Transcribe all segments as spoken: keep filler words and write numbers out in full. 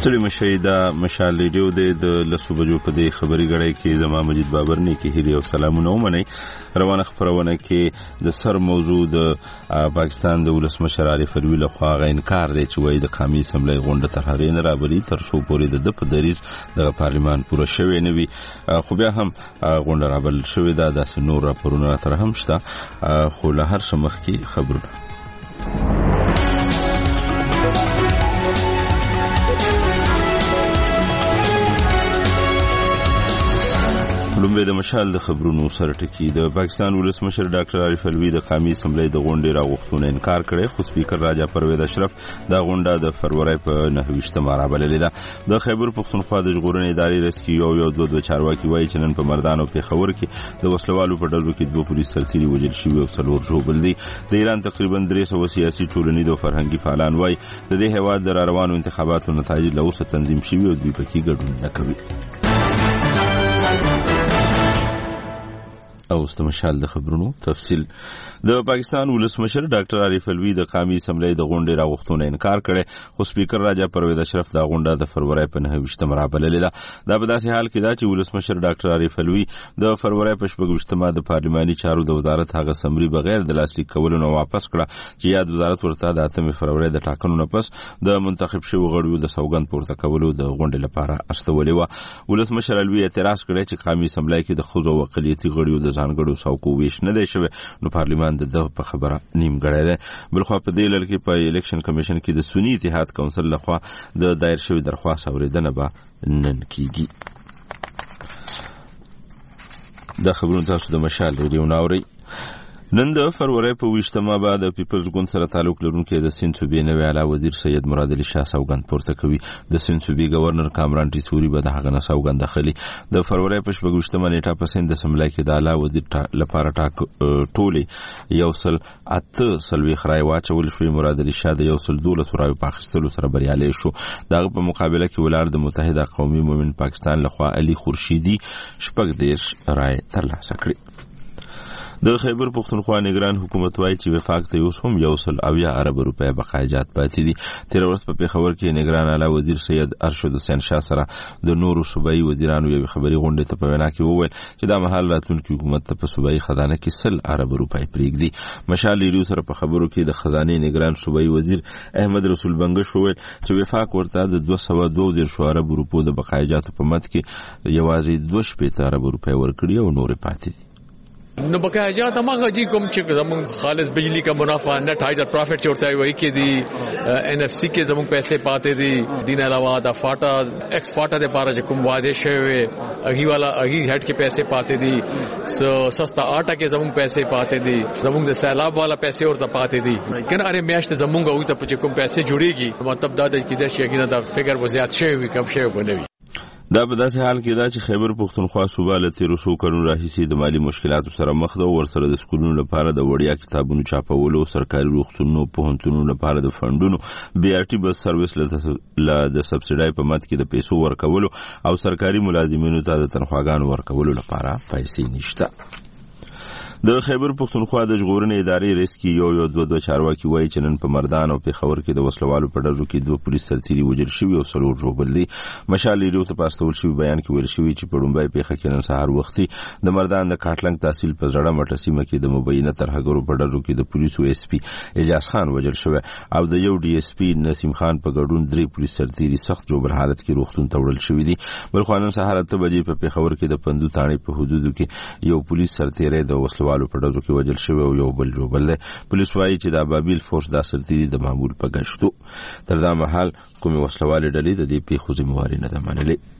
ستړي مشي دا مشال ریډیو د لسو بجو په دې خبري غړې کې زما مجید بابر نه کې هری او سلامونه ومني. روانه خبرونه کې د سر موضوع د پاکستان د ولسمشر عارف الوی له خوا غا انکار دی چې وایي د قومي اسمبلی غونډه تر هغې نه رابري تر څو پورې د په دریز د پارلیمان پوره شوی نه وي. خو بیا هم غونډه رابل شوې ده، داسې نور راپورونه تر هم شته، خو له هر څه مخکې خبرونه. لومبه د مشال د خبرونو سره ټکی. د پاکستان ولسمشر ډاکټر عارف الوی د قومي اسمبلی د غونډې راغوښتنې انکار کړي، خو سپیکر راجا پرویز اشرف دا غونډه د فروری په نهه ویشتمه رابللې ده. د خیبر پښتونخوا د ژغورنې ادارې رئیس یو یو دوه دوه چارواکي وایي چې نن په مردان او پېښور کې د وسلوالو په ډلو کې دوه پولیس سرتیري وژل شوي او څلور ژوبل دي. د ایران تقریبا درې سوه سیاسي ټولنیز او فرهنګي فعالان وایي د دې هېواد د راروانو انتخاباتو نتایج له اوسه تنظیم شوي او دوی پکې ګډون نه کوي. او استمشال د خبرونو تفصیل. د پاکستان ولسمشر ډاکټر عارف الوی د قومي اسمبلی د غونډې راغوښتنې انکار کړي، خو سپیکر راجا پرویز اشرف دا غونډه د فروری په نهه ویشتمه رابللې ده. دا په داسې حال کې ده چې ولسمشر ډاکټر عارف الوی د فروری په شپږ ویشتمه د پارلماني چارو د وزارت هغه سمري بغیر د لاسلیک کولو نه واپس کړه چې یاد وزارت ورته د اتمې فروری د ټاکنو نه پس د منتخب شویو غړیو د سوګند پورته کولو د غونډې لپاره استولې وه. ولسمشر الوی اعتراض کړی چې قومي اسمبلی کې د ښځو او اقلیتي غړیو د ځانګړو څوکو ویش نه دی شوی، نو پارلمان د په خبره نیمګړی دی. بلخوا په دې لړ کې په الیکشن کمیشن کې د سنی اتحاد کونسل لخوا د دایر شوی درخواست اورېدنه به نن کیږي. دا خبرونه تاسو د مشال ریډیو ناورئ. نن د فروری په ویشتمه به د پیپلز ګوند سره تعلق لرونکي د سیند صوبې نوي اعلی وزیر سید مراد علي شاه سوګند پورته کوي. د سیند صوبې گورنر کامران ټیسوري به د هغه نه سوګند اخلي. د فروری په شپږ ویشتمه نیټه په سیند اسمبلی کې د اعلی وزیر لپاره ټاک ټولې یو سل اته څلوېښت رایې واچول شوې. مراد علي شاه د یو سل دولس رایو په اخیستلو سره بریالی شو. د هغه په مقابله کې ولاړ د متحده قومي مومن پاکستان لخوا علي خورشیدي شپږ دېرش رایې ترلاسه کړې. د خیبر پښتونخوا نگران حکومت وایي چې وفاق ته اوس هم یو سل اویا ارب روپۍ بقایجات پاتې دي. تېره ورځ په پېښور کې نگران اعلی وزیر سید ارشد حسین شاه سره د نورو صوبایي وزیرانو یوې خبري غونډې ته په وینا کې وویل چې دا مهال راتلونکي حکومت ته په صوبایي خزانه کې سل ارب روپۍ پرېږدي. مشال ریډیو سره په خبرو کې د خزانې نگران صوبایي وزیر احمد رسول بنګش وویل چې وفاق ورته د دوه سوه دوه دېرشو ارب روپو د بقایجاتو په مد کې یوازې دوه شپېته ارب روپۍ ورکړي او نورې پاتې دي. نو بقایجات هغه جی کوم چې زمون خالص بجلی کا منافع نت هایډر پروفټ چورتا ہے وہی کې دی این ایف سی کې زمون پیسے پاتے دي. دین علاوه دا فاٹا ایکس فاٹا دے پارا چې کوم وعده شوی اگی والا اگی هډ کې پیسے پاتے دي. سو سستا آٹا کې زمون پیسے پاتے دي. زمون د سیلاب والا پیسے ورته پاتے دي. کنه اره میاشت زمون غو ته چې کوم پیسے جوړيږي مطلب دا د کې د شي کنه دا فګر و زیات شوی کم شوی بنوي. دا په داسې حال کې دا چې خیبر پښتونخوا صوبه له تیرو څو کلونو راهیسې د مالي مشکلاتو سره مخ ده. ورسره د سکولونو لپاره د وړیا کتابونو چاپولو، سرکاري روغتونونو، پوهنتونونو لپاره د فنډونو، بي آر ټي بس سرویس له د سبسیډۍ په مد کې د پیسو ورکولو او سرکاري ملازمینو ته د تنخواګانو ورکولو لپاره پیسې نشته. د خیبر پښتونخوا د ژغورنې ادارې رئیس یو یو دوه دوه چارواکي وایي چې نن په مردان او پېښور کې د وسلوالو په ډلو کې دوه پولیس سرتیري وژل شوي او څلور ژوبل دي. مشال ریډیو ته په استول شوي بیان کې ویل شوي چې په لومړۍ پېښه کې نن سهار وختي د مردان د کاټلنګ تحصیل په زړه مټه سیمه کې د مبینه ترهګرو په ډلو کې د پولیسو ایس پي اجاز خان وژل شوی او د یو ډي ایس پي نسیم خان په ګډون درې پولیس سرتیري سخت ژوبل حالت کې روغتون ته وړل شوي دي. بلخوا نن سهار اته بجې په پېښور کې د پندو تاڼې په حدودو کې یو پولیس سرتیری د وسلوالو په ډلو کې وژل شوی او یو بل جوبل دی. پولیس وایي چې د ابابیل فورس دا سرتیري د معمول په گشتو. تر دا مهال کومې وسلوالې ډلې د دې پیښو ذمهواري نه ده منلې.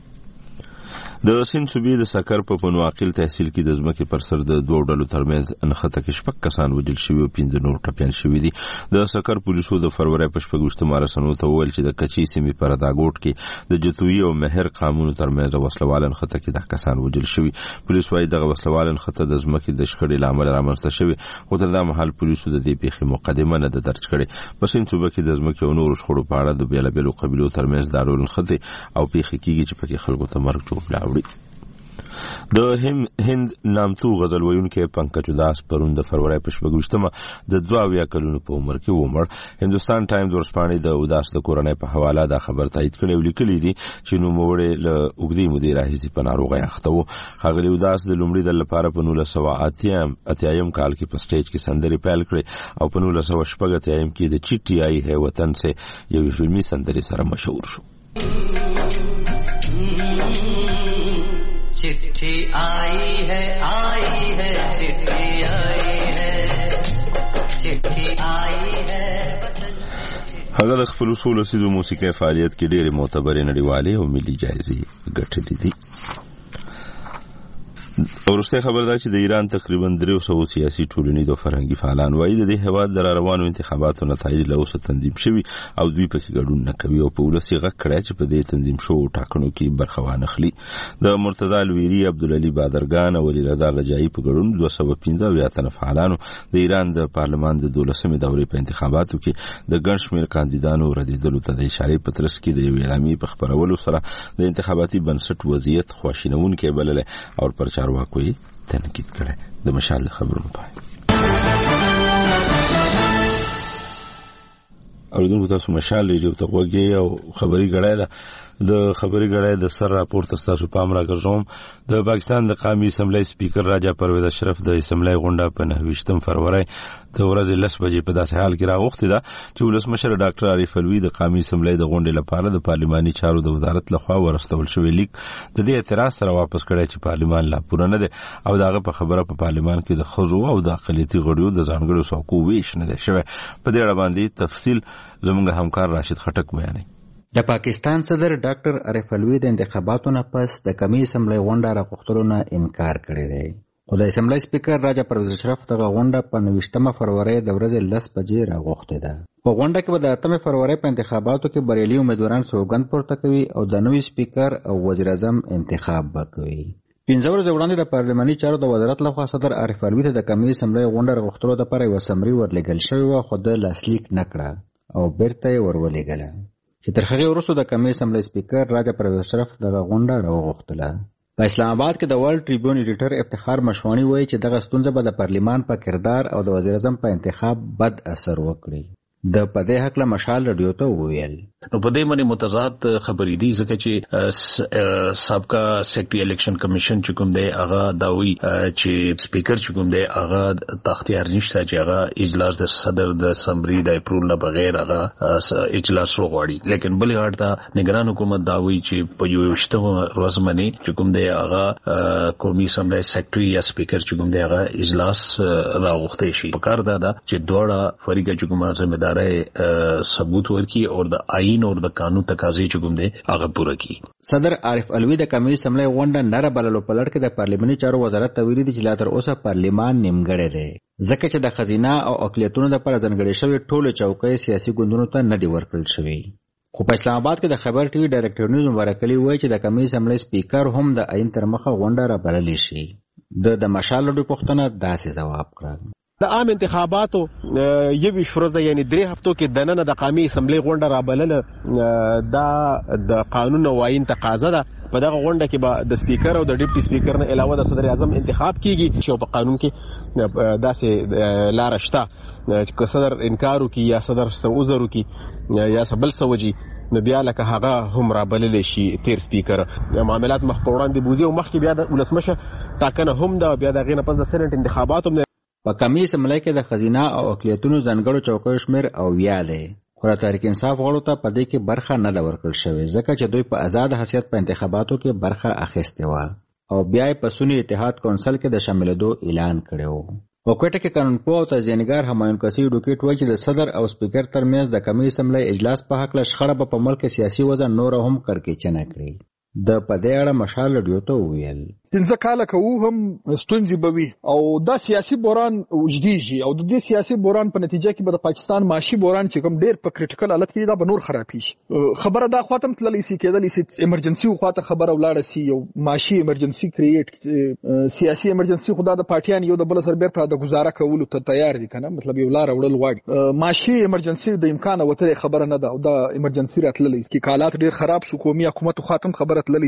د سیند صوبې د سکر په پنواقل تحصیل کې د ځمکې پر سر د دوه ډلو ترمنځ نښته کې شپږ کسان وژل شوي او پنځه نور ټپیان شوي دي. د سکر پولیسو د فروری په شپږ ویشتمه رسنیو ته وویل چې د کچي سیمې په رداګوټ کې د جتویي او مهر قامونو ترمنځ وسلواله نښته کې د کسان وژل شوي. پولیس وایي دغه وسلواله نښته د ځمکې د شخړې له امله رامنځته شوې، خو تر دا مهال پولیسو د دې پیښې مقدمه نه ده درج کړې. په سیند صوبه کې د ځمکې او نورو شخړو په اړه د بېلابېلو قبیلو ترمنځ دا ډول نښتې او پیښې کېږي چې پکې خلکو ته مرګ جوړ راوړي. د هند نامتو غزل ویونکی پنکج اداس پرون د فروری په شپږویشتمه د دوه اویا کلونو په عمر کې ومړ. هندوستان ټایمز ورځپاڼې د اداس د کورنۍ په حواله دا خبر تایید کړی او لیکلي دي چې نوموړی له اوږدې مودې راهیسې په ناروغۍ اخته و. ښاغلي اداس د لومړي ځل لپاره په نولس سوه اتیایم کال کې په سټیج کې سندرې پیل کړې او په نولس سوه شپږ اتیایم کې د چیټي آئی ہے وطن سے یوې فلمي سندرې سره مشهور شو. चिट्ठी आई है आई है चिट्ठी आई है चिट्ठी आई है. هغه د خپل اصول سیدو موسیقي فعالیت کې ډېرې معتبرې نړیوالې او ملي جایزې ګټلې دي. ورسته خبر ده چې د ایران تقریبا درې سوه سیاسي ټولنیز او فرهنګي فعالان وایي د دې هېواد د روانو انتخاباتو نتایج له اوسه تنظیم شوي او دوی پکې ګډون نه کوي او په ولس یې غږ کړی چې په دې تنظیم شوو ټاکنو کې برخه وانخلي. د مرتضی الویري، عبدالعلي بادرګان او ولیرضا رجایي په ګډون دوه سوه پنځه اویا تنه فعالانو د ایران د پارلمان د دولسمې دورې په انتخاباتو کې د ګڼ شمېر کاندیدانو ردېدلو ته د اشارې په ترڅ کې د یوې اعلامیې په خپرولو سره د انتخاباتي بنسټ وضعیت خواشینونکی بللی او پر چارواکو یې تنقید کړی. د مشال خبرونو پای اوریدونکو تاسو مشال ریډیو ته غوږ یې او خبري غړی ده. د خبري غړی د سر راپورته ستاسو پام راګرځوم. د پاکستان د قومي اسمبلی سپیکر راجا پرویز اشرف د اسمبلی غونډه په نهه ویشتم فروری د ورځې لس بجې په داسې حال کې راغوښتې ده چې ولسمشر ډاکټر عارف الوی د قومي اسمبلی د غونډې لپاره د پارلماني چارو د وزارت لخوا ورستول شوی لیک د دې اعتراض سره واپس کړی چې پارلمان لا پوره نه دی او دغه په خبره په پارلمان کې د ښځو او د اقلیتي غړیو د ځانګړو څوکو ویش نه دی شوی. په دې اړه باندې تفصیل زموږ همکار راشد خټک بیانوي. د پاکستان صدر ډاکټر عارف الوی د انتخاباتو نه پس د قومي اسمبلی غونډه راغوښتلو نه انکار کړی دی. خو د اسمبلی سپیکر راجا پرویز اشرف دغه غونډه په نهه ویشتمه فروری د ورځې لس بجې راغوښتې ده. په غونډه کې به د اتمې فروری په انتخاباتو کې بریالي امیدواران سوګند پورته کوي او د نوي سپیکر او وزیر اعظم انتخاب به کوي. پنځه ورځې وړاندې د پارلماني چارو د وزارت لخوا صدر عارف الوی ته د قومي اسمبلی غونډه راغوښتلو دپاره یوه سمري ورلېږل شوې وه خو ده لاسلیک نه کړه او بیرته یې ورولېږله چې تر هغې وروسته د قومي اسمبلی سپیکر راجا پرویز اشرف دغه غونډه راوغوښتله. په اسلام آباد کې د ورلد ټریبیون ایډیټر افتخار مشوانی وایي چې دغه ستونزه به د پارلمان په کردار او د وزیر اعظم په انتخاب بد اثر وکړي. د په دې هکله مشال رادیو ته وویل نو په دې باندې متضاد خبرې دي ځکه چې سابقه سیکرټري الیکشن کمیشن چې کوم دی هغه داوی چې سپیکر چې کوم دی هغه تختیار نشته چې هغه اجلاس د صدر د اسمبلی د اپروول نه بغیر هغه اجلاس وغواړي. لیکن بلې اړه ته نگران حکومت داوی چې په یو وشتمه ورځ باندې چې کوم دی هغه قومي اسمبلی سیکرټري یا سپیکر چې کوم دی هغه اجلاس راغوښتی شي. په کار دا ده چې دواړه فریقه چې کومه ذمہ ثبوت ورکی اور د آئین اور د قانون تقاضې چې کوم دي هغه پوره کی. صدر عارف الوی د قومي اسمبلی غونډه نه بللو په لړ کې د پارلماني چارو وزارت ته ویلي دي چې لا تر اوسه پارلمان نیمګړی دی ځکه چې د خزینه او اقلیتونو لپاره ځانګړې شوې ټولې چوکۍ سیاسي ګوندونو ته نه دي ورکړل شوي. خو په اسلام آباد کې د خبر ټي وي ډایرکټر نیوز مبارک علي وایي چې د قومي اسمبلی سپیکر هم د آئین تر مخه غونډه را بللی شي. د مشال رډو پوښتنه داسې ځواب کړ. د عام انتخاباتو یوه شورزه یعنی درې هفتو کې دننه د قومي اسمبلی غونډه را بلله دا د قانون او آئین تقاضا ده. په دغه غونډه کې به د سپیکر او د ډیپټي سپیکر نه علاوه د صدر اعظم انتخاب کیږي چې په قانون کې داسې لار شته چې صدر انکار وکړي یا صدر سوزر وکړي یا بل سوجي نو بیا لکه هغه هم را بللی شي تیر سپیکر معاملات مخ په وړاندې بوزي او مخکې بیا د ولسمشر ټاکنه هم ده بیا د هغې نه پس د سینټ انتخابات هم. په قومي اسمبلی کې د خزینه او اقلیتونو ځانګړو چوکیو شمېر اویا دی خو د تحریک انصاف غړو ته په دې کې برخه نه ده ورکړل شوې ځکه چې دوی په آزاد حیثیت په انتخاباتو کې برخه اخیستې وه او بیا یې په سنی اتحاد کونسل کې د شاملېدو اعلان کړی و. په کوټه کې قانونپوه او تجزیه‌نګار همایون کسی ډوکیټ وایي چې د صدر او سپیکر ترمنځ د قومي اسمبلی اجلاس په هکله شخړه به په ملک سیاسي وضع نور هم کړکېچنه کړي. د په دې اړه مشال رډیو ته وویل پنځه کاله کوو هم ستونزې به وي او دا سیاسي بحران اوږدېږي او د دې سیاسي بحران په نتیجه کې به د پاکستان معاشي بحران چې کوم ډېر په کریټیکل حالت کې دا به نور خرابېږي. خبره دا خواته هم تللی سي کېدلی سي ایمرجنسي خواته خبره ولاړه سي یو معاشي ایمرجنسي کریټ سیاسي ایمرجنسي خو دا د پارټیان یو د بل سره بیرته د ګزاره کولو ته تیار دي که نه مطلب یو لاره وړل غواړي. معاشي ایمرجنسي د امکانه وتلې خبره نه ده او دا ایمرجنسي راتللی کې حالات ډېر خراب سو قومي حکومت خواته هم خبره تللی.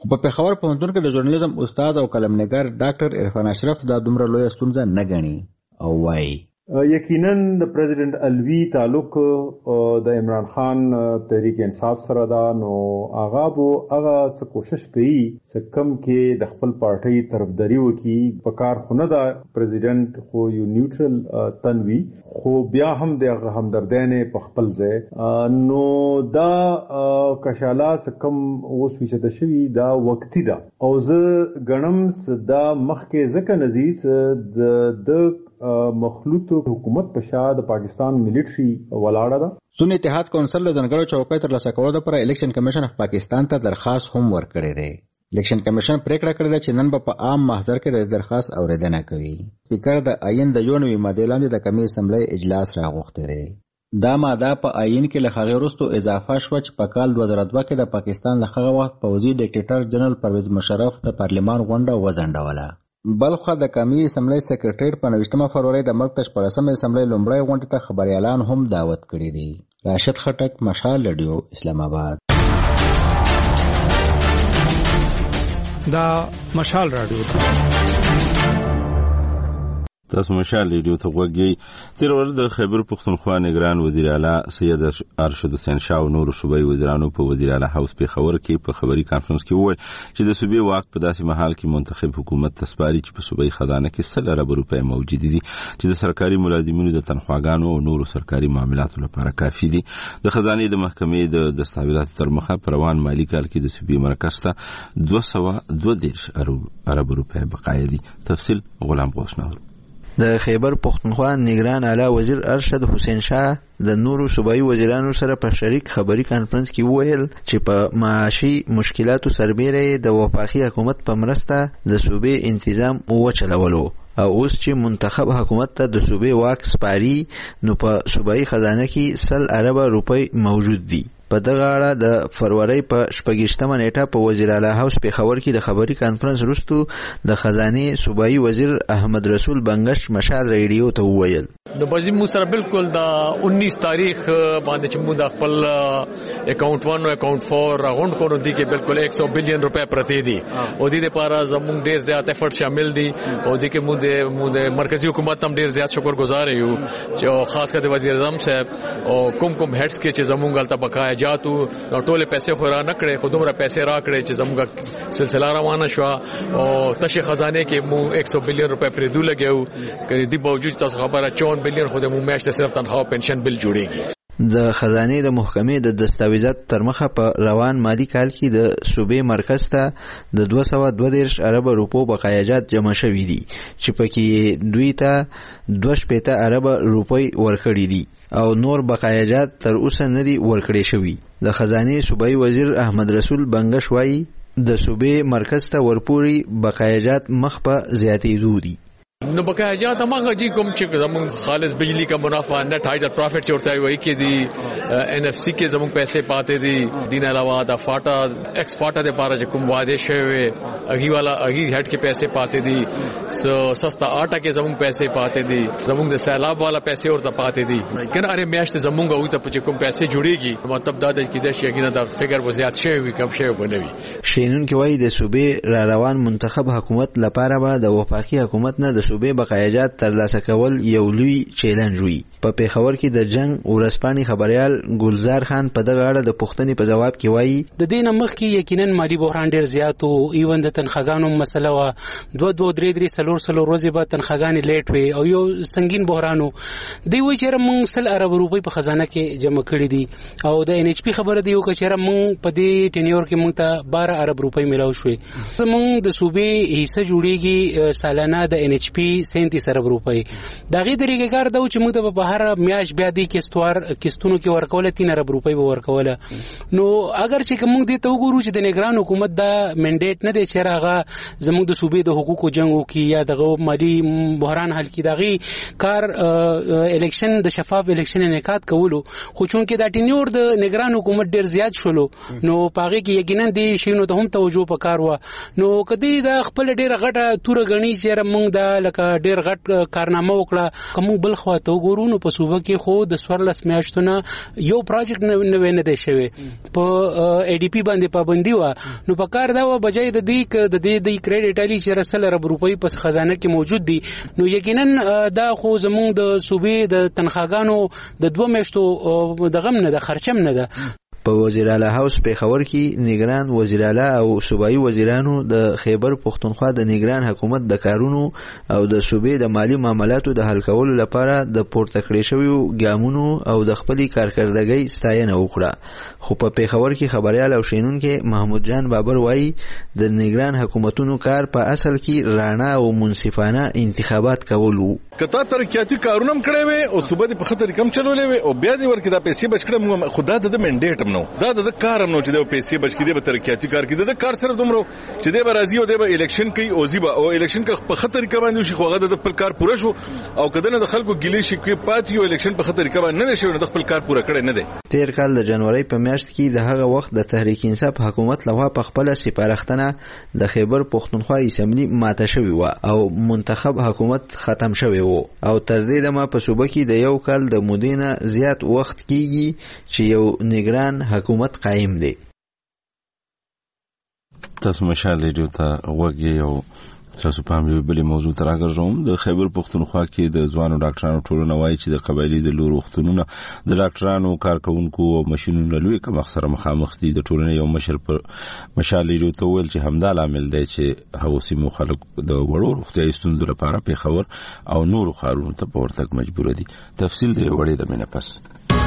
په پېښور پوهنتون کې د ژورنالیزم استاد او قلمنګار ډاکټر عرفان اشرف دا دومره لویه ستونزه نه ګڼي او وایي یقینا د پریزیډنت الوی تعلق د عمران خان تحریک انصاف سره دا نو هغه بو هغه څه کوشش کوي چې کم کې د خپل پارټي طرفداري وکي په کار خونه دا پریزیډنت خو یو نیوټرل تنوي خو بیا هم د همدردانه په خپل ځای نو دا کشاله څه کم اوس وشته شوی دا وقتی دا او زه غنم صدا مخکې ځکه نزیز د د مخلوط حکومت په شا د پاکستان ملټري ولاړه ده. سن اتحاد کونسل د ځنګړو چوکۍ تر لاسه کولو لپاره الیکشن کمیشن اف پاکستان ته درخواست هم ورکړی دی. الیکشن کمیشن پریکړه کړې ده چې نن په عام محضر کې د درخواست اوریدنه کوي. سپیکر د آئین د یو نوي ماده لاندې د کمی اسمبلی اجلاس راغوښتی دی. دا ماده په آئین کې له هغې وروسته اضافه شوه چې په کال دوه زره دوه کې د پاکستان له هغه وخت پوځي ډیکټیټر جنرال پرویز مشرف د پارلمان غونډه وځنډوله. بلخوا د قومي اسمبلی سیکریټریټ په نویشتمه فروری د ملک ته شپاړسمه اسمبلی لومړۍ غونډې ته خبریالان هم دعوت کړي دي. راشد خټک، مشال رادیو، اسلام آباد. دا مشال رادیو تاسو مشال رادیو ته غوږی. تیر ورځ د خیبر پختونخوا نگران وزیر اعلی سید ارشد حسین شاه او نور صوبایي وزیرانو په وزیر اعلی هاوس پېښور کې په خبري کانفرنس کې وویل چې د صوبې واک په داسې مهال کې منتخب حکومت تسپاري چې په صوبایي خزانه کې سل ارب روپۍ موجود دي چې د سرکاري ملازمینو د تنخواګانو او نورو سرکاري معاملاتو لپاره کافي دي. د خزانې د محکمې د دستاویزاتو تر مخه په روان مالي کال کې د صوبې مرکز ته دوه سوه دوه دېرش ارب روپۍ بقایا دي. تفصیل غلام غوثنور. د خیبر پختونخوا نگران اعلی وزیر ارشد حسین شاه د نورو صوبایي وزیرانو سره په شریک خبري کانفرنس کې وویل چې په معاشي مشکلاتو سربېره د وفاقي حکومت په مرسته د صوبې انتظام وچلولو او اوس چې منتخب حکومت ته د صوبې واک سپاري نو په صوبایي خزانه کې سل ارب روپۍ موجود دي. په دغه اړه د فروری په شپږیشتمه نیټه په وزیر اعلی هاوس پېښور کې د خبري کانفرنس وروسته د خزانې صوبایي وزیر احمد رسول بنگش مشال ریډیو ته وویل نو بازی مو سره بالکل دا انیس تاریخ باندې چې مو د خپل اکاونټ ون او اکاونټ فور راغونډ کړو دي کې بالکل یک سو بلین روپے پرتی دي او دې لپاره زموږ ډیر زیات افورت شامل دي او دې کې مو د مو د مرکزی حکومت هم ډیر زیات شکرګزار یو چې خاص کر وزیر اعظم صاحب او کوم کوم هډز کې چې زموږ غلطه بقایا جاتو نو ټول پیسې خورا نه کړې خو دومره پیسې را کړې چې زموږ سلسله روانه شو او تشه خزانه کې مو یک سو بلین روپے پردو لګیو کړي دي باوجود تاسو خبره چون بلین خو د مو میاشتې صرف تنخواه پنشن بل جوړیږي. د خزانې د محکمې د دستاویزات تر مخه په روان مالي کال کې د صوبې مرکز ته د دوه سوه دوه دېرش ارب روپو بقایاجات جمع شوي دي چې پکې دوی ته دوه شپېته ارب روپۍ ورکړي دي او نور بقایاجات تر اوسه نه دي ورکړي شوي. د خزانې صوبایي وزیر احمد رسول بنگش وایي د صوبې مرکز ته ورپوري بقایاجات مخ په زیاتېدو دي. نو بقایاجات هغه جی کوم چې زمون خالص بجلی کا منافع نت هایډر پروفټ چې ورته وایي کې دي ان اف سی کې زمون پیسې پاتې دي دین علاوه د فاټا ایکس فاټا د بارے چې کوم وعده شوی اغي والا اغي هټ کې پیسې پاتې دي سو سستا آټا کې زمون پیسې پاتې دي زمون د سیلاب والا پیسې ورته پاتې دي کنه اره میاشت زمون غو ته چې کوم پیسې جوړيږي مطلب دا د کې د شي د فګر و زیات شوی کم شوی بنوي. شینون کې وایي د صوبې را روان منتخب حکومت لپاره به د وفاقي حکومت نه د صوبې بقایاجات ترلاسه کول یو لوی چیلنج وي. په پېښور کې د جنگ ورسپاني خبريال ګلزار خان په دغه اړه د پوښتنې په جواب کې وایي د دې نه مخکې یقینا مالی بحران ډیر زیات او ایون د تنخواګانو مسله وا دوه دوه درې درې سلور سلور ورځې به تنخواګانې لیټ وي او یو سنگین بحرانو دی وی چې موږ سل ارب روپۍ په خزانه کې جمع کړې دي او د ان ایچ پی خبره دی چې چېرې موږ په دې ټینیور کې موږ ته بارہ ارب روپۍ ملاو شوې. موږ د صوبې حصہ جوړیږي سالانه د ان ایچ پی سینتیس ارب روپۍ دا غي طریقې کار دا چې موږ ته په هر میاش بیا دي کیستوار کیستونو کې ورکول تین ارب روپۍ به ورکول. نو اگر چې موږ دې ته وګورو چې د نگران حکومت دا منډیټ نه دی چې راغه زموږ د صوبې د حقوقو جنگو کې یا د مالی بحران حل کې دغه کار الیکشن د شفاف الیکشن انعقاد کولو خو چون کې دا ټینیور د نگران حکومت ډیر زیات شولو نو پاغه کې یقینا دې شینو ته هم توجه وکړو. نو کدی دا خپل ډیر غټه تور غنی چې موږ د لکه ډیر غټ کارنامه وکړه کوم بل خواته وګورو په صوبه کې خو د سورلس میاشتونه یو پروجیکټ نه نه دی شوی په ای ډی پی باندې پابندي و نو په کار دا و بجای د دې ک د دې د کریډټ علی چې رسل رب روپۍ په خزانه کې موجود دي نو یقینا دا خو زموږ د صوبې د تنخواګانو د دوه میاشتو د غم نه د خرچم نه ده. په وزیر اعلی هاوس په خبر کې نگران وزیر اعلی او صوبایي وزیرانو د خیبر پختونخوا د نگران حکومت د کارونو او د صوبې د مالی معاملاتو د حل کولو لپاره د پورته کړې شویو ګامونو او د خپلې کارکردګۍ ستاینه وکړه. خو په پیښور کې خبريال او شینونکو محمود جان بابر وایي د نگران حکومتونو کار په اصل کې راڼه او منصفانه انتخابات کول وو. کته ترقیاتي کارونه هم کړې وي او صوبې په خطر کم چلولې وي او بیا دې ورکې دا پیسې بچ کړم خدا د منډیټ نو دا د کارم نو چې د پیسې بچ کړي به ترقیاتي کار کړي د کار سره دومره چې د برازي او د الیکشن کوي او زیبا او الیکشن کې په خطر کې باندې شي خوغه د خپل کار پوره شو او کدن د خلکو ګیلې شي کې پاتې او الیکشن په خطر کې باندې نه شي د خپل کار پوره کړي نه دي. تیر کال د جنوري په میاشت کې د هغه وخت د تحریک انصاف حکومت لخوا په خپل سپارښتنه د خیبر پختونخوا اسمبلی ماته شوی و او منتخب حکومت ختم شوی و او تر دې دمه په صوبه کې د یو کال د مودینه زیات وخت کېږي چې یو نگران حکومت قائم دی. تاسو مشال ریډیو ته وګورئ او تاسو په همې بلې موضوع ته راګرځوم. د خیبر پختونخوا کې د ځوانو ډاکټرانو ټولنه وایي چې د قبایلي د لور وختونونه د ډاکټرانو کارکونکو او ماشینونو لوی کم اکثره مخامخ دي. د ټولنې یو مشر پر مشال ریډیو ته ویل چې همدا عامل دی چې هغو سیمو خلک د وړو روغتیايي ستونزو لپاره پیښور او نورو ښارونو ته په ورتګ مجبور دي. تفصیل د وړې د مینه پس.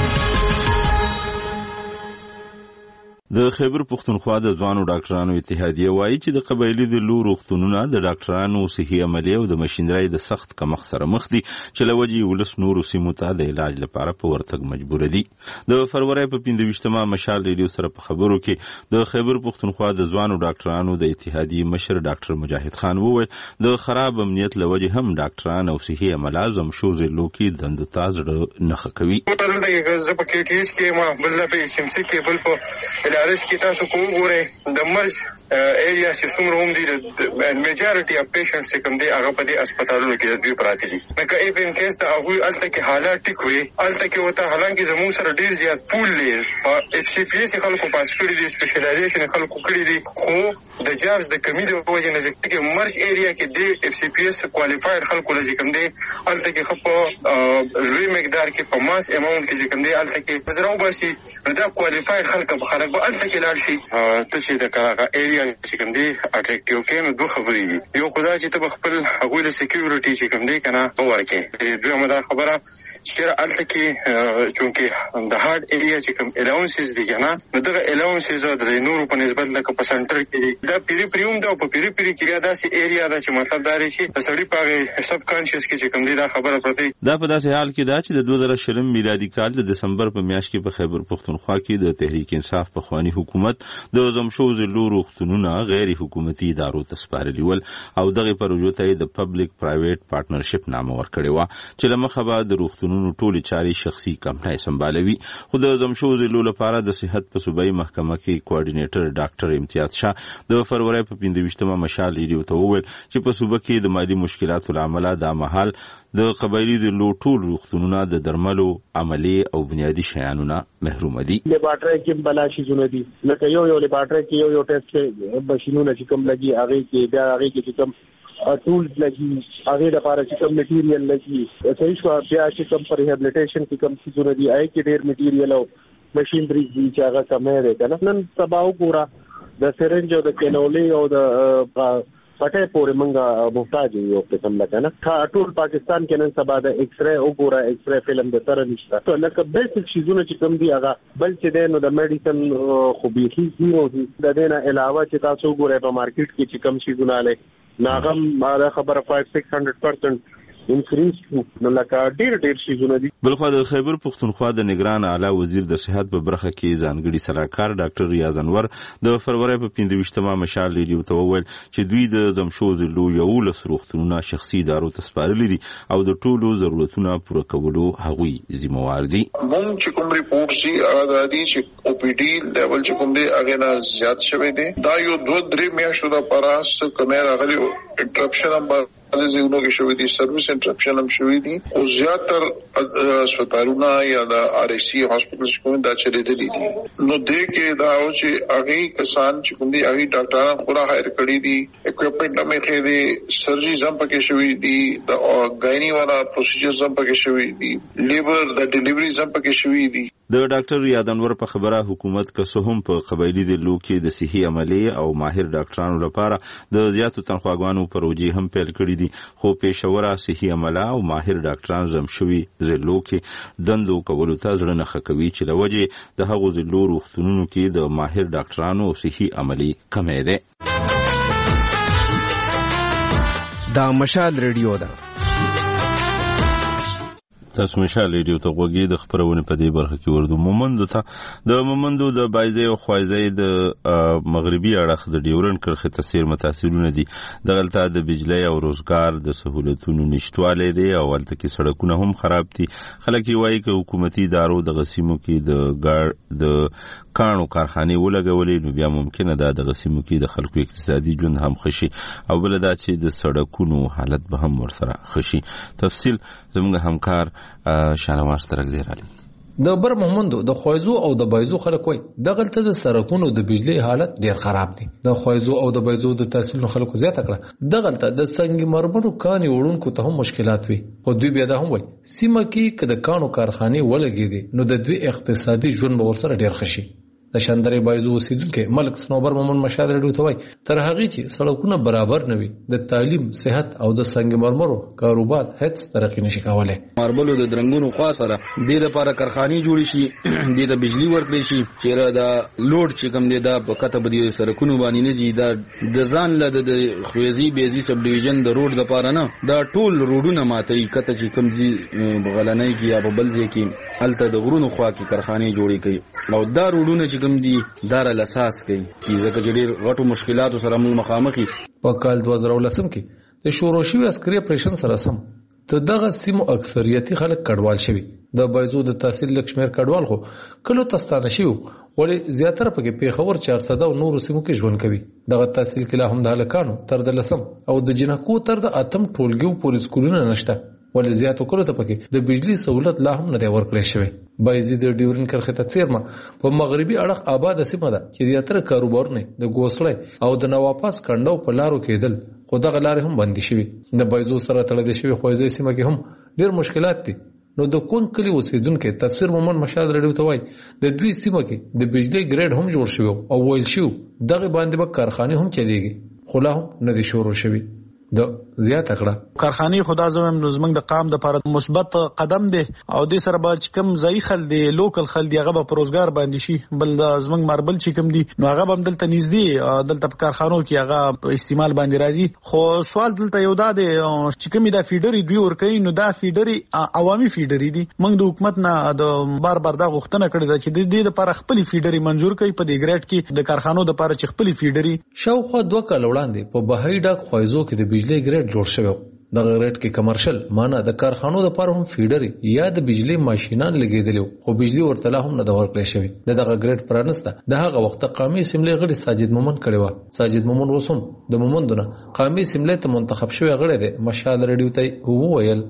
د خیبر پختونخوا د ځوانو ډاکټرانو اتحادیه وایي چې د قبایلي د لور روغتونونه د ډاکټرانو صحي عملیه او د ماشینرۍ د سخت کمښت سره مخ دي چې له وجې ولس نورو سیمو ته د علاج لپاره په ورتګ مجبور دي. د فروری په پنځه ویشتمه مشال ریډیو سره په خبرو کې د خیبر پختونخوا د ځوانو ډاکټرانو د اتحادیې مشر ډاکټر مجاهد خان وویل د خراب امنیت له وجې هم ډاکټران او صحي عمله زمشو ضلعو کې دندو ته زړه نه ښه کوي. زه په کې ټیس کې ما بل په ایچ ام سی کې بل په ارس کې تاسو کو وګورئ د مرز ایریا چې څومره هم دي د میجارټي اف پیشنټس چې کوم دي هغه په دې هسپتالونو کې دوی پراته دي. نو ایف ان کیس ته هغه الته کې حالات ټیک وي الته کې وته حالانکه زموږ سره ډیر زیات پول لري او اف سی پی اس خلکو پاس کړی دي سپیشلایزیشن خلکو کړی دي خو د جابز د کمی د وجې نه چې مرز ایریا کې د اف سی پی اس کوالیفاید خلکو لږ کوم دي الته کې خو لوی مقدار کې په ماس اماونت کې کوم دي الته کې زراو باسي دا کوالیفاید خلک په خلک به الته کې شي ته چې د کاغه ایریا چې کوم دی اټریکټیو کې نو دوه خبرې دي. یو خدای چې ته خپل هغه له سکیورټي چې کوم دی کنه ورکې دوی مدا خبره چې الته کې چونکه د هارد ایریا چې کوم الاونسز دي کنه نو دغه الاونسز د نورو په نسبت لکه په سنټر کې دي دا پیری پریوم دا په پیری پیری کې دا سي ایریا دا چې مطلب دا لري چې سړی په سب کانشس کې چې کوم دی دا خبره پرته دا په داسې حال کې دا چې د دوه زره شلم میلادي کال د دسمبر په میاشت کې په خیبر پختونخوا کې د تحریک انصاف په خواني حکومت د زمشو ضلعو روغتونونه غیر حکومتي ادارو ته سپارلي ول او دغه پروژو ته د پبلک پرایویټ پارټنرشپ نامه ورکړی و چې لمخه به د روغتونونو ټولې چارې شخصي کمپنۍ سمبالوي. خو د زمشو ضلعو لپاره د صحت په صوبایي محکمه کې کوارډینیټر ډاکټر امتیاز شاه د فروری په پنځه ویشتمه مشال ریډیو ته وویل چې په صوبه کې د مالي مشکلاتو له امله دا مهال د قبایلي د لو ټول روغتونونه د درملو عملی او بنیادی شیانو نه محروم دي. لیبارټری کې بلاشي زونه دي لکه یو یو لیبارټری کې یو یو ټیسټ ماشينونه چې کوم لګي هغه کې بیا هغه کې چې کوم ټولز لګي هغه لپاره چې کوم میټیریل لګي صحیح شو بیا چې کوم پر ریهابلیټیشن کې کوم څه زونه دي هغه کې ډېر میټیریل او ماشينري چې هغه کمه ده کنه نن سبا وګوره د سرنج او د کینولي او د پټه پورې منګه محتاج یو قسم لکه نه ټول پاکستان کې نن سبا د ایکس رے وګوره ایکس رے فلم د سره نشته ته لکه بیسیک شیزونه چې کوم دی هغه بل چې دینو د میډیسن خو به هیڅ زیرو دي د دینه علاوه چې تاسو وګورئ په مارکیټ کې چې کم شیزونه لې ناغم دا خبره پنځه سکس هنډرډ پرسنټ انکریز نو لکه ډیر ډیر شیزونه دي. بلخو د خیبر پختونخوا د نگران اعلی وزیر د صحت په برخه کې ځانګړي سلاکار ډاکټر ریاض انور د فروری په پنځه ویشتمه مشال ریډیو ته وویل چې دوی د زمشو ضلعو یو لس روغتونونه شخصي ادارو ته سپارلي دي او د ټولو ضرورتونو پوره کولو هغوی ذمہوار دي. موږ چې کوم ریپورت سي هغه د دې چې او پی ډي لیول چې کوم دی هغه نه زیات شوی دی دا یو دوه درې میاشتو د پراس کمه راغلی انټرپشن هم ځینو کې شوې دي سرویس انټرپشن هم شوې دي او زیاتر هسپتالونه یا د آر ای سی هاسپټلز کوم دا چلیدلې دي نو دې کې دا او چې هغه کسان چې کوم دي هغه ډاکټران خورا هایر کړی دي اکوپمنټ هم کې دي سرجری هم پکې شوې دي د غاینی والا پروسیجرز هم پکې شوې دي لیبر د ډیلیوریز هم پکې شوې دي. د ډاکټر یادانور په خبره حکومت که هم په قبایلی د لوکي د صحي عملیه او ماهر ډاکټرانو لپاره د زیاتو تنخواګانو پروژې هم پیل کړې دي خو پېښوره صحي عمله او ماهر ډاکټران زم شوي زلو کې دندو کولو ته ځړه نه خکوي چې لوجه د هغو زلو روغتونونو کې د ماهر ډاکټرانو او صحي عملي کمې ده. دا مشال ریډیو ده. تاسو مشال ریډیو ته غوږی د خبرونه په دې برخه کې وردو مومندو ته د مومندو د بایزي او خوایزي د مغربي اړخ د ډیورن کرخه تاثیر متاثرونه دي دغلته د بجلی او روزګار د سہولتونو نشټواله دي او ولته کې سړکونه هم خراب دي. خلک وایي چې حکومتي ادارو د غسیمو کې د ګار د کانو کارخانه ولګولې نو بیا ممکنه ده د غسیمو کې د خلکو اقتصادي ژوند هم خشي او بل دا چې د سړکونو حالت به هم ورسره خشي. تفصیل زموږ همکار شانواز ترګزیر علي. د بر محمدو د خوایزو او د بایزو خلک وای دغلته د سرکونو د بجلی حالت ډیر خراب دي. د خوایزو او د بایزو د تحصیل خلکو زیاته کړه دغلته د سنگ مرمرو کاني وړونکو ته هم مشکلات وي خو دوی بیا د هم وای سیمه کې کده کانو کارخانه ولګي دي نو د دوی اقتصادي ژوند به ورسره ډیر خشي. د شاندرې بایزو اوسیدونکو ملک سنوبر مومن مشاد رډو ته وای تر هغه چې سړکونه برابر نه وي د تعلیم صحت او د سنگ مرمرو کاروبار هیڅ ترقی نشي کولای. ماربلو د درنګونو خوا سره د لپاره کارخانه جوړ شي د د بجلی ورکړي شي چې را د لوډ چې کوم دی دا په کته بدی سرکونو باندې نه زی دا د ځان له د خوېزي بیزي سب ډیویژن د روډ لپاره نه دا ټول روډونه ماته کته چې کوم دی بغلنۍ کې یا په بلځي کې الته د غرونو خوا کې کارخانه جوړې کړي او دا روډونه کوم دي دار الاساس کوي ځکه چې ډېر غټو مشکلاتو سره موږ مخامخ یو. په کال دوه زره ولسم کې د شوروشي عسکري اپریشن سره سم ته دغه سیمو اکثریتي خلک کډوال شوي د بایزو د تحصیل لکشمیر کډوال خو کلو تستانه شي ولې زیاتره پکې پیښور چار سده او نورو سیمو کې ژوند کوي. دغه تحصیل کې لا هم د هلکانو تر د لسم او د جنکو تر د اتم ټولګیو پورې سکولونه نشته ولې زیاتو کلو ته پکې د بجلی سہولت لا هم نه دی ورکړی شوی. بایزي د ډیورن کرخه ته څیرمه په مغربي اړخ آباد سیمه ده چې زیاتره کاروبارونه د ګوسړې او د نواپاس کندو په لارو کېدل خو دغه لارې هم بندي شوي. د بایزو سره تړلې شوی خوځې سیمه کې هم ډیر مشکلات دي. نو د کون کلی اوسیدونکو تفسیر مومن مشاد رډیو ته وای د دوی سیمه کې د بجلی ګریډ هم جوړ شوی او ویل شو دغه باندې به کارخانه هم چلیږي خو لا هم نه دي شروع شوی. د زیاته کړه کارخانه خدا زمم نظم د قام د لپاره مثبت قدم دی او د سره به کم ځای خل دی لوکل خل دی هغه په روزګار باندې شي بل د زمنګ ماربل چې کم دی نو هغه هم دلته نږدې دلته په کارخانو کې هغه استعمال باندې راځي. خو سوال دلته یو دا دی چې کومې دا فیډري دوی ور کوي نو دا فیډري عوامي فیډري دي موږ د حکومت نه د بار بار دا غوښتنه کړې ده چې د دې لپاره خپل فیډري منزور کړي په دې ګریډ کې د کارخانو لپاره چې خپل فیډري شاوخوا دوه کال وړاندې په بهایي ډاک خوایزو کې د بجلی ګریډ جوړ شوی د غریډ کې کمرشل معنی د کارخانو لپاره هم فیډري یا د بجلی ماشينان لګیدل خو بجلی ورته هم نه د ورکړی شوی. دغه ګریډ پرانسته د هغه وخت قومي اسمبلی غړي ساجد مومن کړي و. ساجد مومن وسوم د مومندونه قومي اسمبلی ته منتخب شوی غړي دی مشال رډیو ته وویل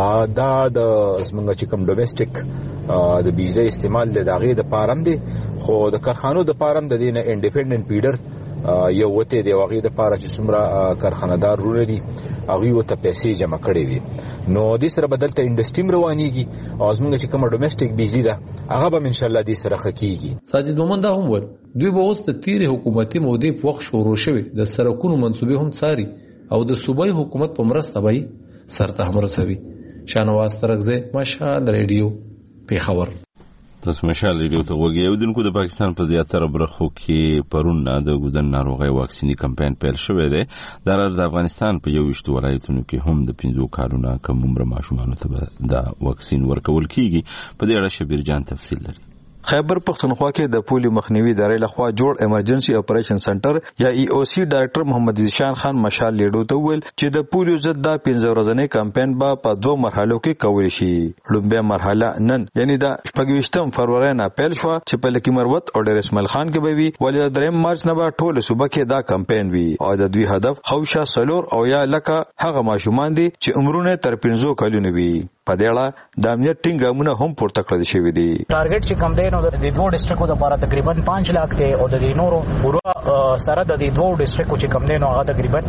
دا د زمونږ چې کوم ډومېسټک د بجلی استعمال د دغه د پارم دی خو د کارخانو د پارم د دینه انډیپندنت فیډر یو وته دی واغې د پاره چې څومره کارخانه‌دار رول دي هغه وته پیسې جمع کړي وي نو د سره بدلته انډستریم روانيږي او زموږ چې کوم ډومېسټک بجلی ده هغه به ان شاء الله د سره خکېږي. ساجد مومن دا هم ول دوی به اوس د تیر حکومتي مودې په وخت شروع شوی د سرکونو منسوبې هم څاري او د صوبایي حکومت په مرسته به سرته هم رسوي. شانواز ترګزه مشال ریډیو پیښور. تاسو مشال ریډیو ته وګورئ. یو دنکو د پاکستان په زیاتره برخو کې پرون د ګوزن ناروغي واکسینی کمپاین پیل شوی دی. د افغانستان په یو وشت ولایتونو کې هم د پنځو کارونه کم عمر ماشومان ته د واکسین ورکول کیږي. په دې اړه شبیر جان تفصیل لري. خیبر پختونخوا کې د پولیو مخنیوي ادارې لخوا جوړ ایمرجنسي اپریشن سنټر یا ای او سی ډایرکټر محمد ذیشان خان مشال لیډو ته ویل چې د پولیو ضد د پنځه ورځې کمپاین به په دوه مرحلو کې کول شي. لومبه مرحله نن یعنی د شپږویشتم فروری نه پیل شو چې په لکی مروت او ډیر اسماعیل خان کې به وي، ولې د دریم مارچ نه به ټول صوبه کې دا کمپاین وي او د دوی هدف خوشا سلور او یا لکه هغه ماشومان دي چې عمرونه تر پنځو کلونو وي. په دې اړه د امنیت ټینګامونه هم پورته کړل شوی دي. ټارګټ چې کم دی نو د دوه ډیسټریکټو لپاره تقریبا پنځه لک دی او د نورو پورا سره د دوه ډیسټریکټو چې کم دی نو هغه تقریبا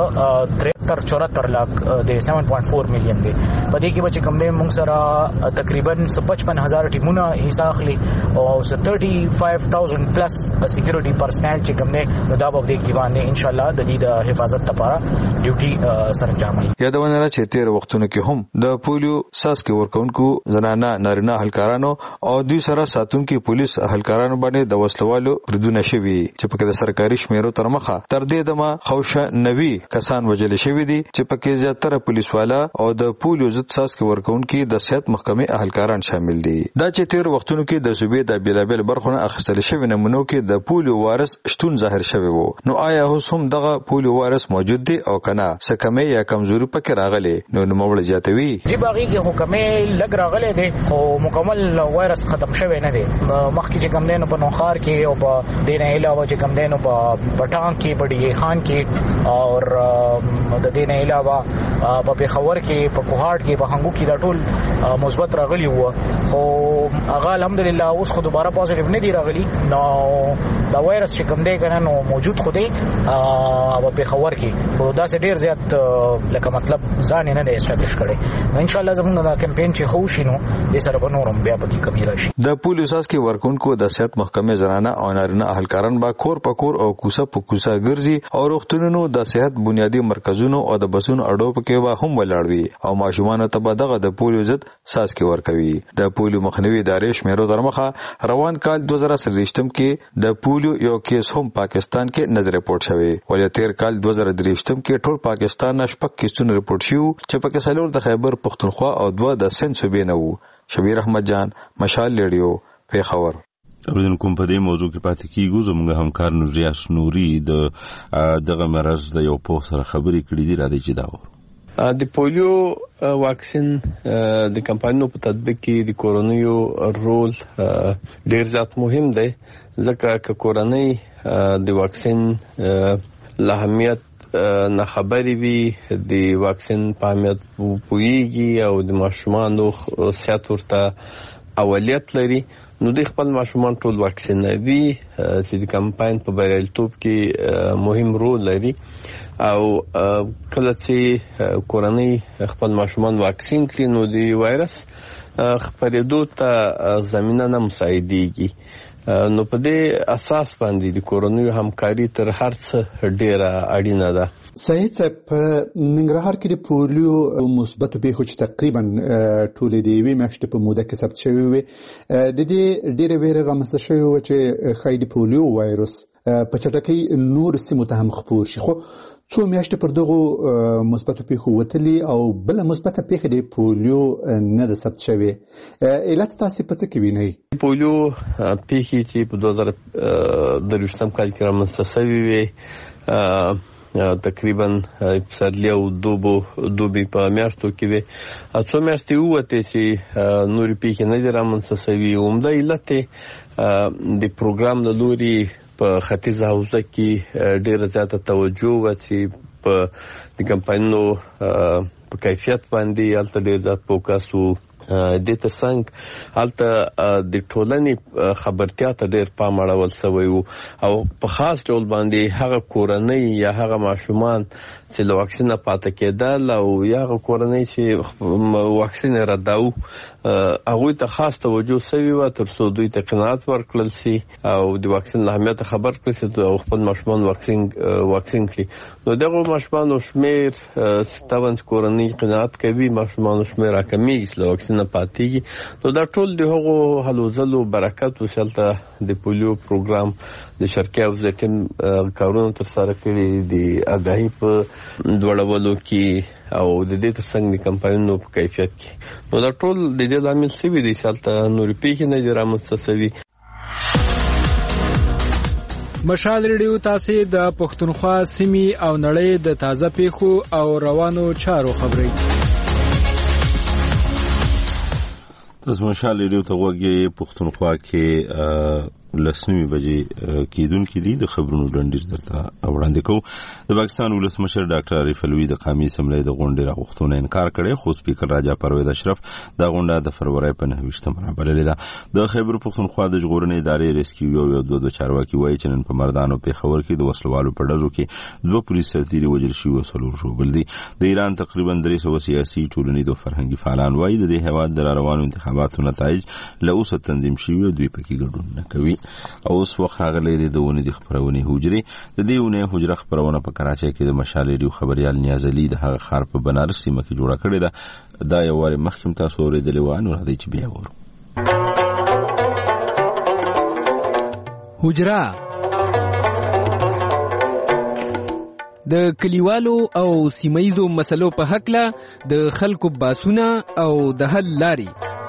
تر چورہتر لک د سات پوینټ چار میلیون دی. په دې کې چې کم دی موږ سره تقریبا پچپن هزار ټیمونه حصہ اخلي او پنځه پنځه هزار پلس سکیورټي پرسنل چې کم دی نو دا به د کې باندې ان شاء الله د دې د حفاظت لپاره ډیوټي سرانجامي. یادونه را چې تیر وختونو کې هم د پولیو ساس کې ورکونکو زنانه نارینه هلکارانو او دوی سره ساتونکو پولیس هلکارانو باندې د وسلوالو ردونه شوي چې په د سرکاري شمیرو تر مخه تر دې دمه خوشه نوي کسان وجل شوي دي چې پکې زیاتره پولیس والا او د پولیو ضد ساس کې ورکونکو د صحت محکمې اهلکاران شامل دي. دا چې تیر وختونو کې د صوبې د بیلابل برخونه اخیستل شوی نمونو کې د پولیو وارث شتون ظاهر شوی وو. نو آیا اوس هم دغه پولیو وارث موجود دي او کنه څه کمی یا کمزوري پکې راغلي؟ نو نو موږ زیاتوي حکمه لګ راغله دي خو مکمل وایرس ختم شوی نه دي. مخکې چې کم دینو په نوخار کې او په دینه علاوه چې کم دینو په پټان کې په ډی خان کې او د دینه علاوه په پیښور کې په کوهاټ کې په هنګو کې دا ټول مثبت راغلي وو خو هغه الحمدلله اوس خو دوباره پوزټیو نه دي راغلي. نو دا وایرس چې کم دی کنه نو موجود خو دی په پیښور کې خو دا ډیر زیات لکه مطلب ځان نه دی استابلیش کړي. ان شاء الله زموږ دا کمپاین چې خو شینو د سره په نورم بیا په کې کمی راشي. د پولیس اساس کې ورکونکو د صحت محکمې زنانه او نارینه اهلکاران با کور په کور او کوسه په کوسه ګرځي او روغتونونو د صحت بنیادی مرکزونو او د بسونو اډو په کې به هم ولاړوي او ماشومان ته به دغه د پولیو ضد ساس کې ورکوي. د پولیو مخنیوي ادارې شمیرو تر مخه روان کال دوه زره سلویشتم کې د پولیو یو کیس هم پاکستان کې نه ریپورت شوی، ولې تیر کال دوه زره دریشتم کې ټول پاکستان نشپک کیسونه ریپورت شو چې پکې سلور د خیبر پختونخوا او دوه د سند صوبې نه وو. شبیر احمد جان مشال لیډیو پیښور. اوریدن کوم په دې موضوع کې پاتې کیږو. زموږ همکار نوریاس نوري د دغه مرز د یو پوه سره خبرې کړې دي. را دي چې دا د پولیو واکسین د کمپاینونو په تطبیق کې د کورونیو رول ډیر زیات مهم دی ځکه چې کورنۍ د واکسین له اهمیت نه خبرې وي، د واکسین په اهمیت پوهیږي او د ماشومانو صحت ورته اولویت لري، نو د خپل ماشومان ټول واکسینوي چې د کمپاین په بریالیتوب کې مهم رول لري. او کله چې کورنۍ خپل ماشومان واکسین کړي نو د وایرس خپرېدو ته زمینه نه مساعدېږي. نو په دې اساس باندې د کورنیو همکاري تر هر څه ډیره اړینه ده. سعید صاحب په ننګرهار کې د پولیو مثبت پیښو چې تقریبا ټول د یوې میاشتې په موده کې ثبت شوی وي د دې ډیره ویره رامنځته شوی و چې ښایي د پولیو وایرس په چټکۍ نور سیمو ته هم خپور شي. خو څو میاشتې پر دغو مثبتو پیښو وتلي او بله مثبته پیښه د پولیو نه ده ثبت شوې. علت تاسې په څه کې وینئ؟ پولیو پیښې چې په دوه زره درویشتم کال کې رامنځته شوې وې تقریبا پسرلي او دوبو دوبي په میاشتو کې وي. څو میاشتې ووتې چې نورې پیښې نه دي رامنځته شوې. عمده علت د پروګرام له لوري په ختیځه حوزه کې ډیره زیاته توجه و چې په د کمپاینونو په کیفیت باندې هلته ډیر زیات فوکس و. د ترڅنګ هلته د ټولنې خبرتیا ته ډیر پام اړول شوی و او په خاص ډول باندې هغه کورنۍ یا هغه ماشومان چې له واکسین نه پاتې کېدل او یا هغه کورنۍ چې واکسین یې رداوه هغوی ته خاص توجه شوې وه تر څو دوی ته قناعت ورکړل شي او د واکسین له اهمیته خبر کړل شي او خپل ماشومان واکسین واکسین کړي. نو دغه ماشومانو شمیر طبعا کورنۍ قناعت کوي، ماشومانو شمیر راکمیږي چې له واکسین نه پاتېږي. نو دا ټول د هغو هلو ځلو برکت و چې هلته د پولیو پروګرام د شرقي حوزې ټیم کارونه ترسره کړي د آګاهي په دوړولو کې او د دې ترڅنګ د کمپاینونو په کیفیت کې. نو دا ټول د دې لامل شوي دي چې هلته نورې پیښې نه دي رامنځته شوي. مشال ریډیو تاسو د پښتونخوا سیمې او نړۍ د تازه پیښو او روانو چارو خبري تاسو مشال ریډیو ته وګورئ. پښتونخوا کې لسنیمه بجې کېدون کې دي د خبرونو ډنډیر درته وړاندې کوو. د پاکستان ولسمشر ډاکټر عارف الوی د قومي اسمبلی د غونډې راغوښتنې انکار کړي، خو سپیکر راجا پرویز اشرف د غونډه د فروری په نهه بللې ده. د خیبر پښتونخوا د ژغورنې ادارې ریسکیو یو یو دوه چارواکي وایي چې نن په مردانو پیښور کې د وسلوالو په ډزو کې دوه پولیس سرتیري وژل شوي او څلور ژوبل دي. د ایران تقریبا درې سوه سیاسي، ټولنیز او فرهنګي فعالان وایي د دې هېواد د راروانو انتخاباتو نتایج له اوسه تنظیم شوي او دوی پکې ګډون نه کوي. او اوس وخت راغلی دی د ونې د خپرونې حجرې. د دې ونې حجره خپرونه په کراچۍ کې د مشال ریډیو خبريال نیاز علي د هغه ښار په بنارس سیمه کې جوړه کړې ده. دا یو وارې مخکې تاسو اورېدلې وه، نو راځئ چې بیا وورو. حجره د کلیوالو او سیمایزو مسلو په هکله د خلکو باسونه او د حل لاري.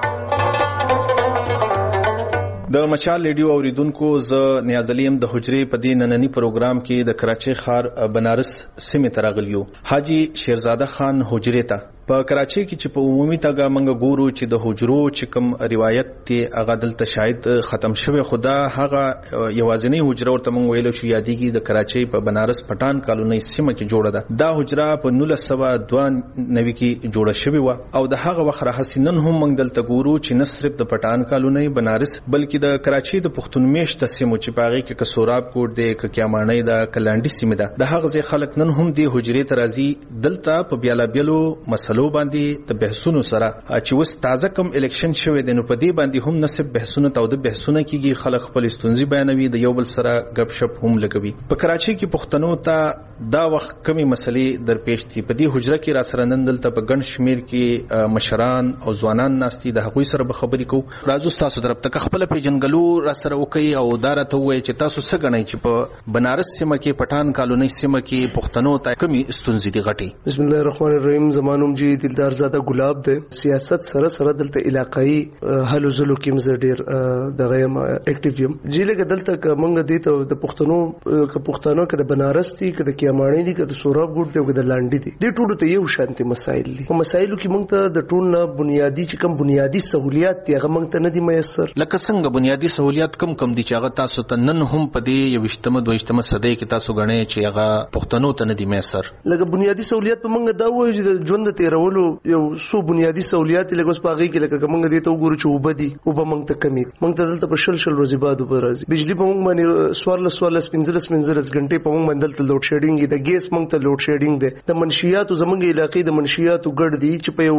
د مشال ریډیو اوریدونکو زه نیاز علي ام د حجرې په دې نننی پروګرام کې د کراچۍ ښار بنارس سیمې ته راغلیو. حاجی شیرزاده خان حجرې ته په کراچۍ کې چې په عمومي توګه موږ ګورو چې د حجرو چې کوم روایت دی هغه دلته شاید ختم شوی، خو دا هغه یوازینی حجره ورته موږ ویلو شو یادېږي د کراچۍ په بنارس پټان کالونۍ سیمه کې جوړه ده. دا حجره په نولس سوه دوه نوي کې جوړه شوې وه او د هغه وخت راهیسې نن هم موږ دلته ګورو چې نه صرف د پټان کالونۍ بنارس بلکې د کراچۍ د پښتون میشته سیمو چې په هغې کې که سوراب کوټ دی، که کیاماڼۍ ده، که لانډي سیمې ده، د هغه ځای خلک نن هم دې حجرې ته راځي. دلته په بیلابیلو مسلو باندې د بحثونو سره چې اوس تازه کم الیکشن شوی دی، نو په دې باندې هم نصب بحثونه تو د بحثونه کیږي، خلک خپل ستونزې بیانوي، د یو بل سره غپ شپ هم لګوي. په کراچۍ کې پښتنو ته دا وخت کمی مسلې درپېښ دي. په دې حجره کې را سره نن دلته په ګڼ شمیر کې مشران او ځوانان ناستي، د هغوی سره به خبرې کوو. راځو تاسو طرف ته خپل پیژنګلو را سره وکړي او دا راته ووایي چې تاسو څه ګڼئ چې په بنارس سیمه کې پټان کالونۍ سیمه کې پښتنو ته کمی ستونزې دي غټې. بسم الله الرحمن الرحیم. زمانوم جی دلدار زاده ګلاب دی. سیاست سره سره دلته علاقائی حل زلو کې مزه ډیر دغه یم اکټیو یم. جی لکه دلته ک منګه دي ته د پښتنو ک پښتنو کې د بنارس دي، کې د کیاماڼۍ دي، کې د سوراب ګوټ دي، کې د لانډي دي. د ټولو ته یو شانتي مسایل دي. په مسایلو کې موږ ته د ټول نه بنیادی چې کوم بنیادی سہولیات دي هغه موږ ته نه دي میسر. لکه څنګه بنیادی سہولیات کم کم دي چې هغه تاسو ته نن هم په دې یوشتمه دویشتمه صدۍ کې تاسو غنئ چې هغه پښتنو ته نه دي میسر. لکه بنیادی سہولیات په موږ دا وایي چې د ژوند تیرولو یو سو بنیادی سہولیات لکه اوس پاغي کې لکه کومه دي ته وګورو چې وبدي او به موږ ته کمی موږ ته دلته په شل شل ورځې بعد به راځي. بجلی په موږ باندې سوارل سوارل سپنځل سپنځل غنټې په موږ باندې دلته لوډ شیډینګ دی، د ګیس موږ ته لوډ شیډینګ دی، د منشیاتو زموږ علاقې د منشیاتو ګډ دي چې په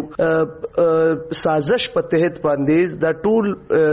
یو سازش په تحت باندې دا ټول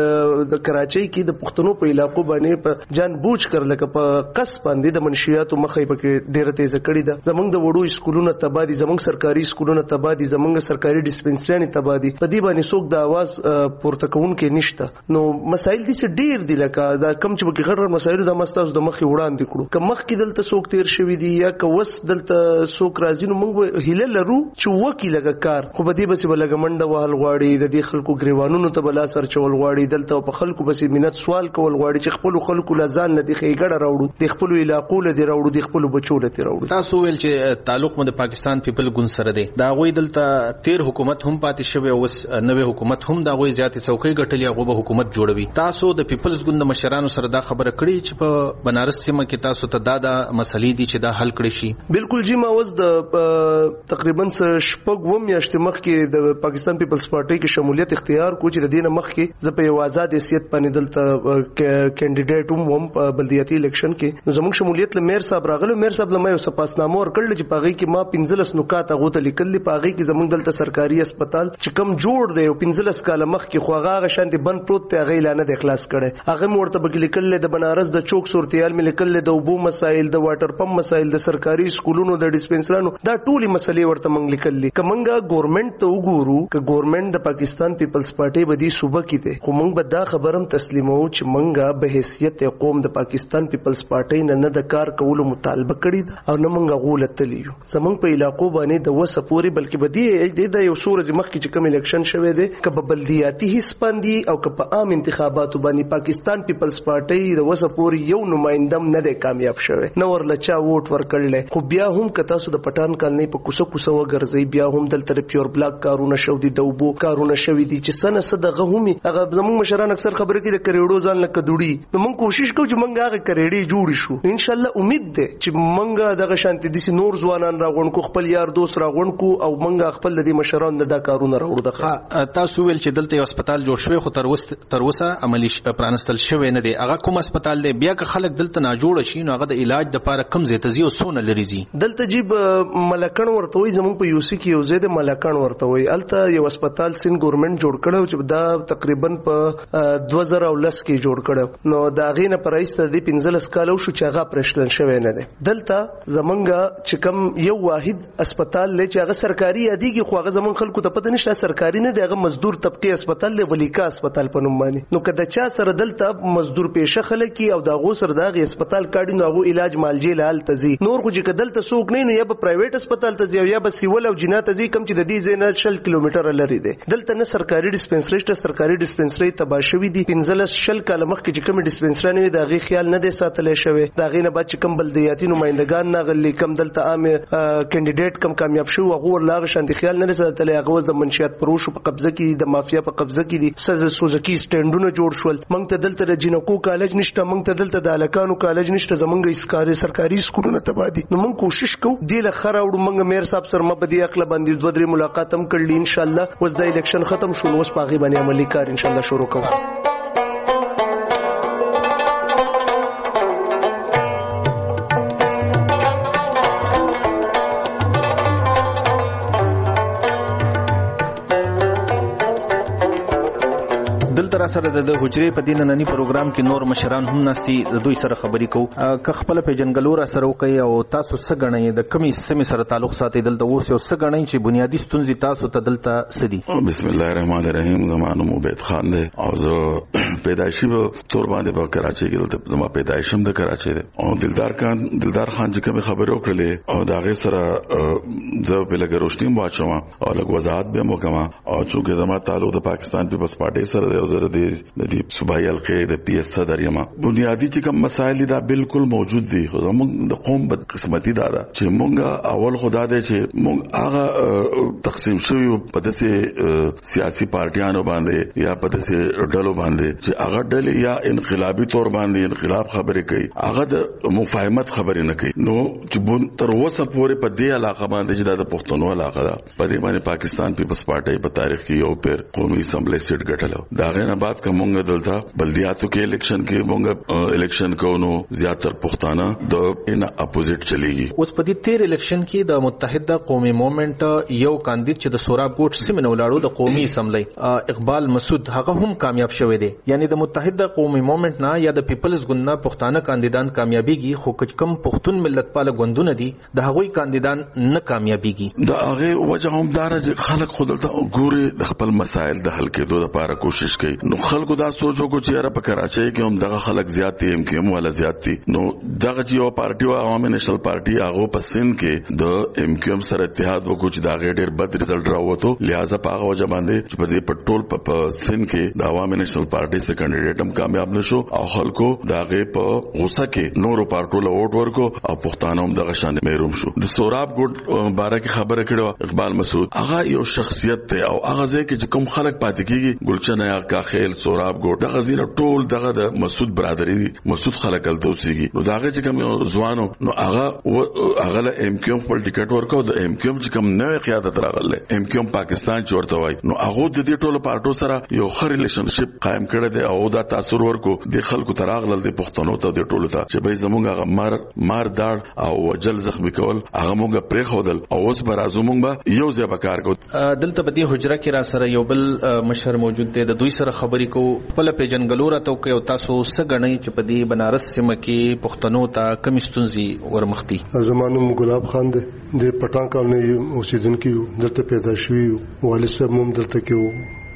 د کراچۍ کې د پښتنو په علاقو باندې په جان بوج کر لکه په قص باندې د منشیاتو مخې پکې ډیره تیزه کړې ده. زموږ د وړو سکولونو تبادی، زموږ سرکاري سکولونو تبادی، زموږ سرکاري ډیسپنسری تبادی، په دې باندې څوک د आवाज پورته کوونکې نشته. نو مسایل دي چې ډیر دي، لکه دا کم چې بګی غړ مسایل د مستاز د مخې وړاندې کړو. که مخکې دلته څوک تیر شوی دی یا که وس دلته څوک راځي، نو موږ هیله لرو چې وکی لګه کار، خو په دې بس بلګ منډه وهل غواړي، د دې خلکو گریوانونو ته بلا سر چول غواړي، دلته په خلکو بس مینت سوال کول غواړي چې خپل خلکو لزان لدی خېګړه راوړو، د خپل علاقو لدی راوړو، د خپل بچو لدی راوړو. تاسو ویل چې تعلق مو د پاکستان پیپل ګوند سره دی، دا غوي دلته تیر حکومت هم پاتې شوی او نوې حکومت هم دا غوي زیاتې څوکۍ ګټلې، هغه به حکومت جوړوي. تاسو د پیپلز ګوند مشرانو سره دا خبره کړې چې په بنارس سیمه کې تاسو ته دا د مسلې دي چې دا حل کړي شي؟ بالکل جی، ما اوس د تقریبا شپږ و میاشتې مخکې د پاکستان پیپلز پارټي کې شمولیت اختیار کو چې د دینه مخکې زه په یو آزاد حیثیت باندې دلته کینډیډیټ هم په بلدیاتي الیکشن کې. نو زموږ شمولیت له میر صاحب راغله، میر صاحب له ما یو سپاسنامه ورکړل چې پاغي کې ما پنځلس نکات هغه ته لیکل دي. پاغي کې زموږ دلته سرکاري هسپتال چې کم جوړ دی او پنځلس کاله مخکې خو هغه شانتي بند پروت دی، هغه اعلان د اخلاص کړي. هغه مرته بګ لیکل د بنارس د چوک صورتحال مې لیکل د اوبو مسایل، د واټر پمپ مسایل، د سرکاري سکولونو، د ډیسپنسرانو، دا ټولي مسلې ورته موږ لیکل دي. کمنګا ګورنمنت ته وګورو ک ګورنمنت د پاکستان پیپلز پارټي بدی صوبه کې ده، خو موږ به دا خبرم تسلیمو چې موږ به حیثیت قوم د پاکستان پیپلز پارټي نه نه د کار کولو مطالبه کړې ده او نه موږ غولت لیو. زمونږ په علاقو باندې د وسه پوري بلکې کې بدی د یو سورج مخ کې چې کوم الیکشن شوه دی کبه بلدیاتی حص باندې او کبه عام انتخاباتو باندې پاکستان پیپلز پارټي د وسه پورې یو نمائندم نه دی کامیاب شوه نو ورلچا ووټ ورکړل خو بیا هم کتا سو د پټان کالنی په کوسه کوسه وګرځي بیا هم دلته پیور بلاک کارونه شو دي دوبو کارونه شوي دي چې سنه صدغه همي هغه زموږ مشران اکثر خبره کوي د کریډو ځان لکه دوړي نو موږ کوشش کوو چې موږ هغه کریډي جوړ شو ان شاء الله امید ده چې موږ دغه شانتي دي نور ځوانان راغون کو خپل یار دوست راغون کو او موږ خپل د مشران د کارونه راوړو دغه تاسو ویل چې دلته یو هسپتال جوړ شوی خو تر وسه تر وسه عملی پرانستل شوی نه دی هغه کوم هسپتال دی بیا که خلک دلته نه جوړ شي نو هغه د علاج د لپاره کم زیات زیو سونه لري زی دلته جیب ملکن ورته وي زموږ په یوسی کې یو زید ملکن ورته وي الته یو هسپتال سین ګورنمنت جوړ کړو چې دا تقریبا په دوه زره او لس کې جوړ کړو نو دا غینه پرایس ته د پنځلس کالو شو چې هغه پرشتل شوی نه دی دلته زمونږ چې کوم یو واحد هسپتال لې چې هغه سرکاري یادېږي خو هغه زمون خلکو ته پته نشته سرکاري نه دی هغه مزدور طبقه هسپتال دی ولیکا هسپتال په نوم باندې نو کله چا سره دلته مزدور پیشه خلک او دا غو سره دغه هسپتال کاډي نو هغه علاج مالجې لال تزي نور خو چې دلته سوق نه نو یا په پرایویټ هسپتال ته ځي یا په سیول او جنات ته ځي کم چې د دې زینه شل کیلومتر لري دی دلته نه سرکاري ډیسپنسری ته سرکاري ډیسپنسری تباشوي دي پنځلس شل کاله مخکې چې کوم ډیسپنسری نه دا غي خیال نه دی ساتلې شوی دا غي نه بعد چې کوم بلدیاتي نمائندگان نه غلي کم دلته عام کینډیډیټ کم کامیاب شو هغه ورلاغه شانتي خیال نه ساتلې هغه د منشيات پروشو په قبضه کې د مافیا په قبضه کې دي سز سوزکی سټینډونه جوړ شول مونږ ته دلته د جنکو کالج نشته مونږ ته دلته د الکانو کالج نشته زمونږ اسکاري سرکاري سکولونه تبادي نو مونږ کوشش کوو دی له خره وړو مونږ میر صاحب سره مبدي عقل باندې دوه درې ملاقات هم کړل ان شاء الله اوس د الیکشن ختم شول اوس پاغي باندې عملی کار ان شاء الله شروع کوو دلته سره د حجرې په دین نننی پروګرام کې نور مشران هم نستي د دوی سره خبرې کوو که خپل پیجنګلور سره وکي او تاسو څه غنئ د کمی سیمه سره تعلق ساتي دلته اوس یو څه غنئ چې بنیادی ستونزې تاسو ته دلته سدي بسم الله الرحمن الرحیم زمانو عبید خان دی او زه پیدایشي په تور باندې په کراچۍ کې دلته زما پیدایشم د کراچۍ دی او دلدار خان دلدار خان چې کوم خبرې وکړلې او داغه سره زه په لګ روشنی واچوم او لګ وضاحت به مو کوم او چې زما تعلق د پاکستان پیپلز پارټي سره دی د دې صوبایي حلقې د پی ایس صدر یم بنیادی چې کوم مسایل دا بالکل موجود دي خو زموږ د قوم بد قسمتي دا ده چې مونږ اول خدا دې چې مونږ هغه تقسیم شوی په داسې سیاسي پارټیانو باندې یا په داسې ډلو باندې چې هغه ډلې یا انقلابي تور باندې انقلاب خبرې کوي هغه د مفاهمت خبرې نه کوي نو چې تر اوسه پورې په دې علاقه باندې چې د پښتنو علاقه ده په دې باندې پاکستان پیپلز پارټي په تاریخ کې یو پیر قومي اسمبلی سیټ ګټلو دا غیر بعد کا مونږ دلته بلدیاتو کې الیکشن کې مونږ الیکشن کوو زیاتره پښتانه د ان اپوزیټ چلیږي اوس په دې تیر الیکشن کې د متحده قومي موومېنټ یو کاندید چې د سوراب ګوټ سیمه ولاړو د قومي اسمبلی اقبال مسعود هغه هم کامیاب شوی دی یعنی د متحده قومي موومېنټ نه یا د پیپلز ګوند نه پښتانه کاندیدان کامیابیږي خو کم پښتون ملت پاله ګوندونه دي د هغوی کاندیدان نه کامیابیږي د هغه وجه هم دار چې خلک خود ته ګوري د خپل مسایل د حل کېدو لپاره کوشش کوي نو خلکو دا سوچو کو چې را په کراچۍ کې هم دغه خلک زیات دي ایم کیو ولا زیات دي نو دغه چې یو پارټي او عوامي نېشنل پارټي هغه په سند کې د ایم کیو سره اتحاد وکړو چې دا غیر بد ریزلټ راووتو لہذا په هغه وجه باندې چې په دې پټول په سند کې د عوامي نېشنل پارټي څخه کینډیډیټ هم کامیاب نشو او خلکو دغه په غوسه کې نورو پارټو له ووټ ورکو او پښتانه هم دغه شان محروم شو د سوراب ګوټ باره کې خبره کړو اقبال مسعود هغه یو شخصیت ته او هغه ځکه چې کوم خلک پاتې کیږي ګلچن یا کاخیل سوراب ګوټ دغه زیره ټول دغه د مسعود برادری دي مسعود خلک ال توسيږي نو داغه چې کوم ځوانو نو هغه هغه له ایم کیو خپل ټیکټ ورکو د ایم کیو چې کوم نوې قیادت راغله ایم کیو پاکستان چورته وای نو هغه د دې ټولو پارټو سره یو ښه ریلیشنشپ قائم کړی دی او دا تاثیر ورکو د خلکو تراغله د پښتنو ته د ټولو ته چې به زمونږ هغه مار مار داړ او وجل زخمی کول هغه مونږ پرې خودل او اوس بر ازمونږ به یو ځای به کار کو دلته په دې حجره کې را سره یو بل مشر موجود دی د دوی سره خبرې کو خپل پیجنګلور ته کوي او تاسو څه غنئ چې په دې بنارس سیمه کې پښتنو ته کم ستونزې ورمختي زمانو ګلاب خان دی د پټان کالنۍ اوسیدونکو دلته پیدا شوی والد صاحب هم دلته کې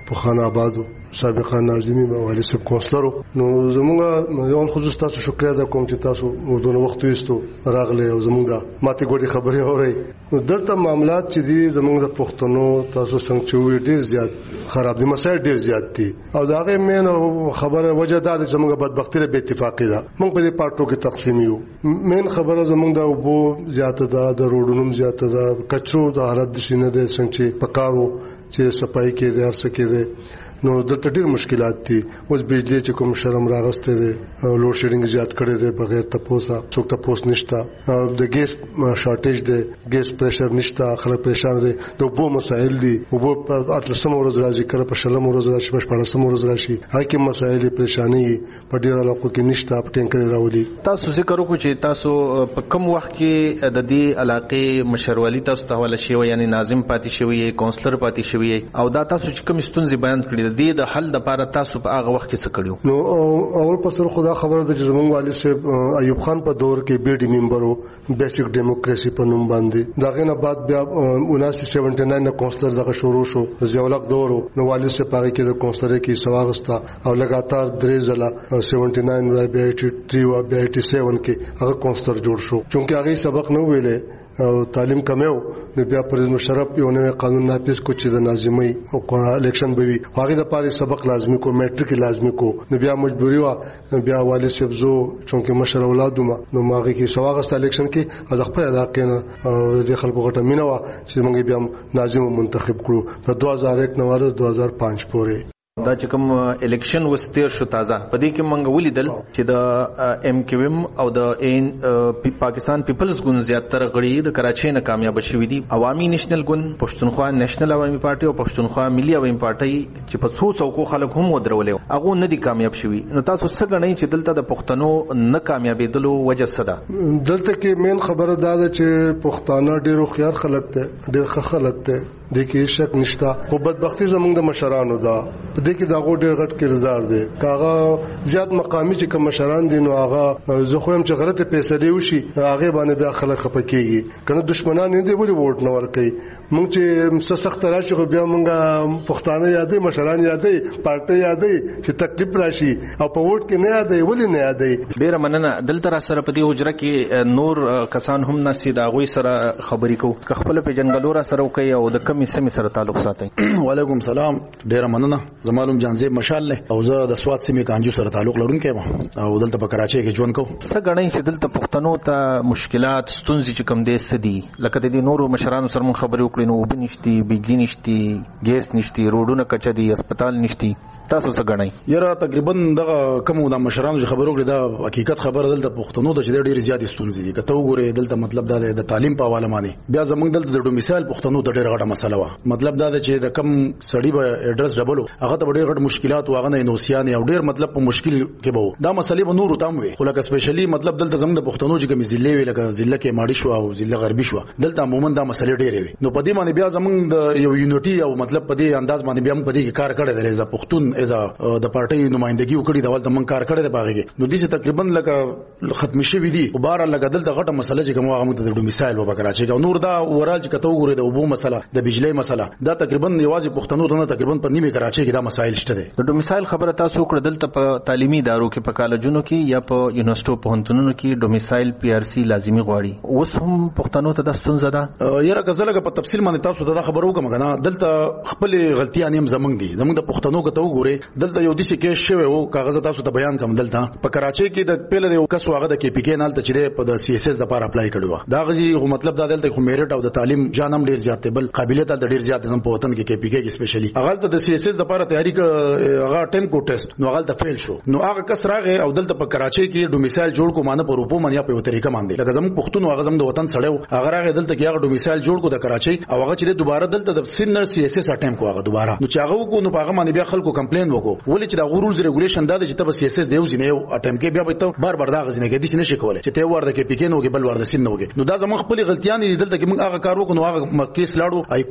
په خان آباد سابقا ناظمي والي صاحب کونسلر نو زموږ یو خصوص تاسو شکر ادا کوم چې تاسو دونه وخت وستو راغله او زموږ د ماته ګوډي خبرې اوري نو دلته معاملات چې دي زموږ د پښتنو تاسو څنګه چوي ډیر زیات خراب دي مسایل ډیر زیات دي او دا غي مين خبره وجه دا چې زموږ بدبختی له اتفاقی ده موږ په دې پارټو کې تقسیم یو مين خبره زموږ د وبو زیاته ده د روډونو زیاته ده کچرو د حالت شینه ده څنګه پکارو چې صفای کې دي هر څه کې دي نو دلته ډېر مشکلات دي اوس بجلی چې کوم شرم راغسته دي لوډ شیډینګ زیات کړي دي بغیر تپوسه څوک تپوس نشته د ګیس شارټیج دي ګیس پریشر نشته خلک پریشان دي د وبو مسائل دي وبو په اتلسم ورځ راځي کړه په شلم ورځ راشي په شپږم ورځ راشي هغه مسائل پریشانی په ډېر علاقو کې نشته په ټینکر راولي تاسو ذکر وکړو چې تاسو په کم وخت کې د دې علاقې مشرولي تاسو ته حواله شوی یعنی ناظم پاتې شوی کونسلر پاتې شوی او دا تاسو چې کوم ستونزې بیان کړې د دې د حل لپاره تاسو په هغه وخت کې څه کړیو نو اول پسر خدا خبره ده چې زمونږ والي صاحب ایوب خان په دور کې بي ډي ممبرو بیسیک ډیموکراسي په نوم باندې داغه نه بعد بیا انیس سو سیونټی ناین نه کونسلر دغه شروع شو ضیاءالحق دور نو والي صاحب هغه کې د کونسلر کې سواغستا او لګاتار درې ځله سیونټی ناین بیا ایټي تھری او بیا ایټي سیون کې هغه کونسلر جوړ شو چونکه هغه سبق نه ویلې او تعلیم کمیو نو بیا پرېز مشرف یو نوې قانون نافذ کو چې د ناظمي او الیکشن به وي هغه د پاره سبق لازمي کو میټریک لازمي کو نو بیا مجبوري وا بیا والي صاحب زو چونکه مشر اولادوما نو ماغه کې سواغست الیکشن کې از خپل علاقې نه د خلکو غټه مينوا چې موږ بیا ناظم منتخب کړو په دوه هزار یک نه ور دوه هزار پنځ پورې دا چې کوم الیکشن وستیر شو تازه په دې کې منګ ولیدل چې د ایم کیو ایم او د ان پاکستان پیپلز ګوند زیاتره غړي د کراچۍ نه کامیاب شوي دي عوامي نېشنل ګوند پښتونخوا نېشنل عوامي پارټي او پښتونخوا ملي عوامي پارټي چې په څو څوکو خلک هم ودرولې هغه نه دي کامیاب شوي نو تاسو څه غنئ چې دلته د پښتنو نه کامیابېدلو وجه څه ده دلته کې مین خبره دا ده چې پښتانه ډېر خيار خلک دي ډېر ښه خلک دي د کې شک نشتا خو بدبختی زمونږ د مشرانو ده په دې کې دا غو ډېر غټ کردار دی کاغه زیات مقامی چې کوم مشران دي نو هغه زه خو هم چې غلطه فیصله وشي هغه باندې بیا خلک خپکیږي کنه دشمنان نه دی ولی ووټ نه ورکي مونږ چې سخت راشي خو بیا مونږه پښتانه یادې مشران یادې پارټي یادې چې تکلیف راشي او په ووټ کې نه یادې ولی نه یادې ډېر مننه دلته را سره په دې حجره کې نور کسان هم نسي دا غوي سره خبرې کو خپل په جنگلو را سره کوي او د کمی سمې سره تعلق ساتي وعلیکم سلام ډیر مننه زمالوم جانزیب مشال له او زه د سواد سیمې کانجو سره تعلق لرونکی یم او دلته په کراچۍ کې ژوند کوم څه غړای چې دلته پښتنو ته مشکلات ستونزې چې کم دي سدي لکه د دې نورو مشرانو سره مون خبرې وکړې نو وبنيشتي بجلی نشتي ګیس نشتي روډونه کچا دي هسپتال نشتي تاسو څه غړای یاره تقریبا دغه کوم د مشرانو چې خبرو کړې دا حقیقت خبره دلته پښتنو د چې ډېر زیات ستونزې دي کته وګوره دلته مطلب دا د تعلیم په حواله باندې بیا زمونږ دلته د ډومیسایل پښتنو ته ډېر غټه مسله و مطلب دا چې د کم سړی به اډرس ډبلو هغه ته ډېر غټ مشکلات واغ نه نوسیان او ډېر مطلب په مشکل کې به دا مسلې به نور تام وي خو لکه سپیشلی مطلب دلته زموږ د پښتنو چې کوم ضلع وی لکه ضلع کې ماړی شو او ضلع غربي شو دلته عموما دا مسلې ډېرې وي نو په دې باندې بیا زموږ د یو یونټي او مطلب په دې انداز باندې بیا په دې کې کار کړی دی د پښتون از د پارټي نمائندګي وکړي دا ولته من کار کړی دی باغې نو دې تقریبا لکه ختم شوی دي او بار لکه دلته غټه مسله چې کوم هغه د ډومیسایل وبکرا چې نور دا ورال چې کته وګوره د وبو مسله د بجلی مسله دا تقریبا یوازې پښتنو ته تقریبا په نیمه کراچۍ کې دا مسایل شته دي د ډومیسایل خبره تاسو کړه دلته په تعلیمي ادارو کې په کالجونو کې یا په یونیورسيټو په هنتونو کې ډومیسایل پی آر سی لازمي غواړي اوس هم پښتنو ته د ستونزه ده یاره غزلګه په تفصیل باندې تاسو ته دا خبرو کوم غنا دلته خپل غلطیاں هم زمنګ دي زمنګ د پښتنو کې ته وګوره دلته یو د څه کې شوی او کاغذ تاسو ته بیان کوم دلته په کراچۍ کې د پیله د کس واغه د کې پی کې نال ته چې په د سی اس اس د لپاره اپلای کړو دا غزي مطلب دا دلته خو میرټ او د تعلیم جانم ډیر زیات بل قابلیت د ډیر زیات زم په وطن کې کې پی کې کې سپیشلی هغه ته د سی اس اس د لپاره تیاری کړ هغه ټیم کو ټیسټ نو هغه د فیل شو نو هغه کس راغی او دلته په کراچۍ کې ډومیسایل جوړ کو مانه په روپو منیا په طریقه باندې لکه زموږ پښتون هغه زموږ د وطن سړیو هغه راغی دلته کې هغه ډومیسایل جوړ کو د کراچۍ او هغه چې دوباره دلته د سینر سی اس اس اټیم کو هغه دوباره نو چې هغه کو نو هغه باندې بیا خلکو کمپلین وکړو ولې چې دا رولز ریګولیشن دا چې ته سی اس اس دیو ځنه یو اټیم کې بیا به ته بار بار دا غزنه کې دي نشي کولای چې ته ورده کې پی کې نو کې بل ورده سین نو کې نو دا زموږ خپل غلطیاں دي دلته کې موږ هغه کار وکړو هغه کیس لاړو ای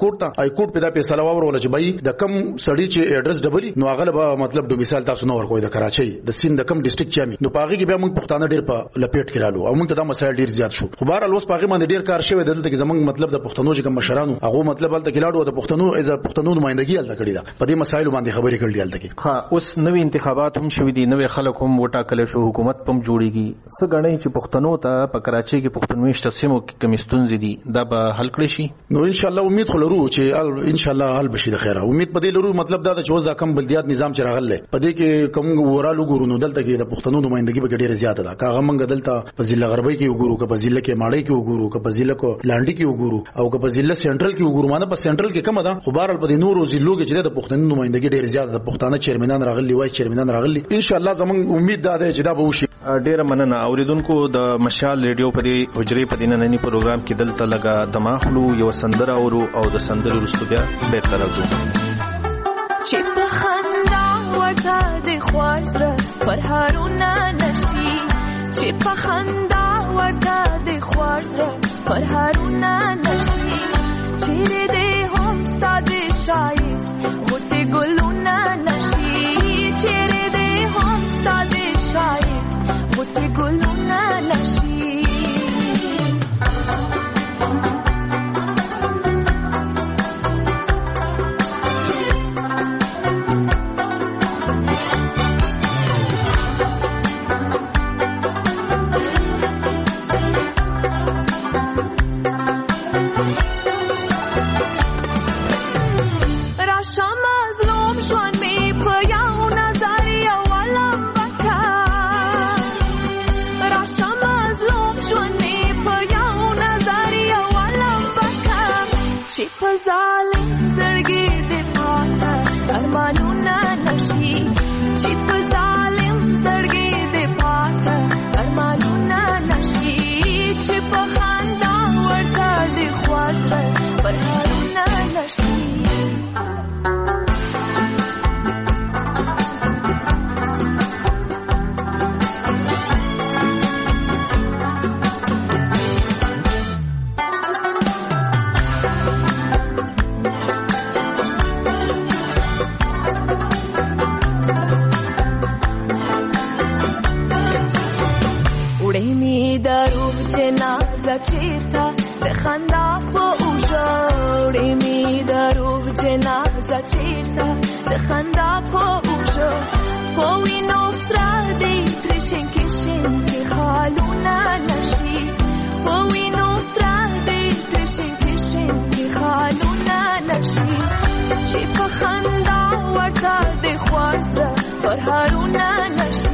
کورټ ته های کورټ په دا فیصله وروړه چې بای د کم سړی چې اډرس ډبلی نو هغه به مطلب د مثال تاسو نو ورکوي د کراچۍ د سین د کم ډیسټریکټ چامي نو پاغي کې بیا موږ پښتانه ډیر په لپیټ کې رالو او موږ ته دا مسایل ډیر زیات شو خو بهر اوس پاغي باندې ډیر کار شوی دلته کې زمونږ مطلب د پښتنو چې کوم مشرانو هغه مطلب هلته کې لاړو د پښتنو از پښتنو نمائندګي هلته کړی دا په دې مسایل باندې خبرې کړې هلته کې ها اوس نوې انتخابات هم شوې دي نوې خلک هم وټاکل شو حکومت پم جوړیږي څه غړي چې پښتنو ته په کراچۍ کې پښتونويشت سیمو کې کمیستون دي دا به حل کړی شي نو ان شاء الله امید خو لرو چې ان شاء الله حل بشي د خیره امید په دې لرو مطلب دا چې اوس دا کم بلدیات نظام چې راغله په دې کې کوم ورالو ګورونو دلته کې د پښتنو نمائندګي به ډیره زیاته ده کاغه منګ دلته په ضلع غربي کې وګورو که په ضلع کې ماړی کې وګورو که په ضلع کو لانډي کې وګورو او که په ضلع سنټرل کې وګورو مانه په سنټرل کې کم ده خو بهر په دې نورو ضلعو کې چې د پښتنو نمائندګي ډیره زیاته ده پښتانه چیرمنان راغلي وای چیرمنان راغلي ان شاء الله زمونږ امید دا ده چې دا به وشي ډیره مننه اوریدونکو د مشال ریډیو په دې حجرې په دې نننی پروګرام کې دلته لګا دماغلو یو سندره اورو او د سندرو رستو بیا به ترازو چې په خندا ورته د خوازره پر هارونه نشي چې په خندا ورته د خوازره پر هارونه نشي چیرې دې هم ستاد شایست غوټي ګلونه نشي چیرې دې هم ستاد شایست غوټي ګلونه نشي چیرته د خندا په اوجوړې می درو جنازه چیرته د خندا په اوجو په وینو سره دې ترشن کې شین کې خالونه نشي په وینو سره دې ترشن کې شین کې خالونه نشي چې په خندا ورته د خوازه پر هارونه نشي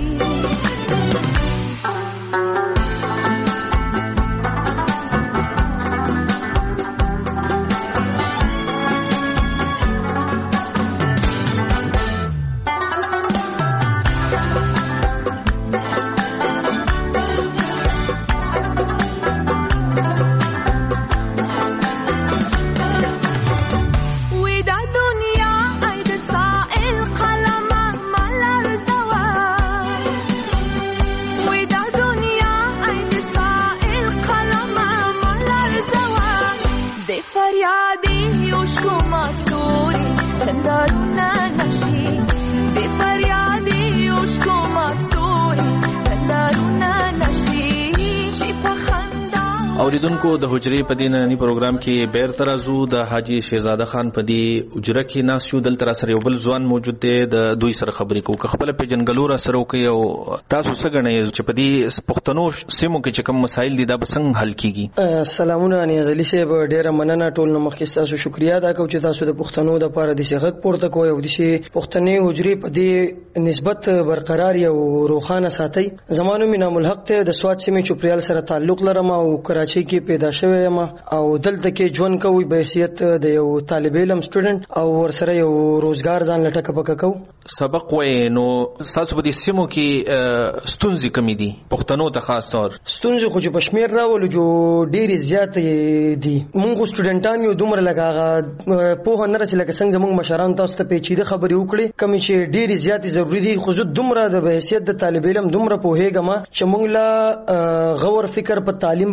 اوریدونکو د حجرې په دې نننی پروګرام کې بیر ترازو د حاجی شیرزاده خان په دې اجره کې ناس شو دل تر سره یو بل ځوان موجود دی د دوی سره خبرې کوو خپل په جنګلور سره کوي او تاسو څه غنئ چې په دې پښتنو سیمو کې چې کوم مسایل دي دا به څنګه حل کیږي سلامونه نیاز علي صاحب ډیره مننه ټول نو مخکې تاسو شکریا ادا کوم چې تاسو د پښتنو د لپاره د شغک پورته کوی او د شي پښتنې حجرې په دې نسبت برقرار او روخانه ساتي زمانو مینا ملحق ته د سواد سیمې چوپریال سره تعلق لرم او کراچۍ کې پیدا شوی یم او دلته کې ژوند کوي په حیثیت د یو طالب علم سټوډنټ او ورسره یو روزګار ځان لټه پکا کو سبق وې نو تاسو په دې سیمو کې ستونزې کمی دي پښتنو ته خاص طور ستونزې خو چې پښمیر راول جو ډېری زیات دي موږ سټوډنټان یو دومره لګاغه په نه رسې لکه څنګه زموږ مشران تاسو ته پیچیده خبرې وکړي کمی چې ډېری زیات ضروری دي خو زه دومره د حیثیت د طالب علم دومره په هیګم چې موږ لا غور فکر په تعلیم په کار دی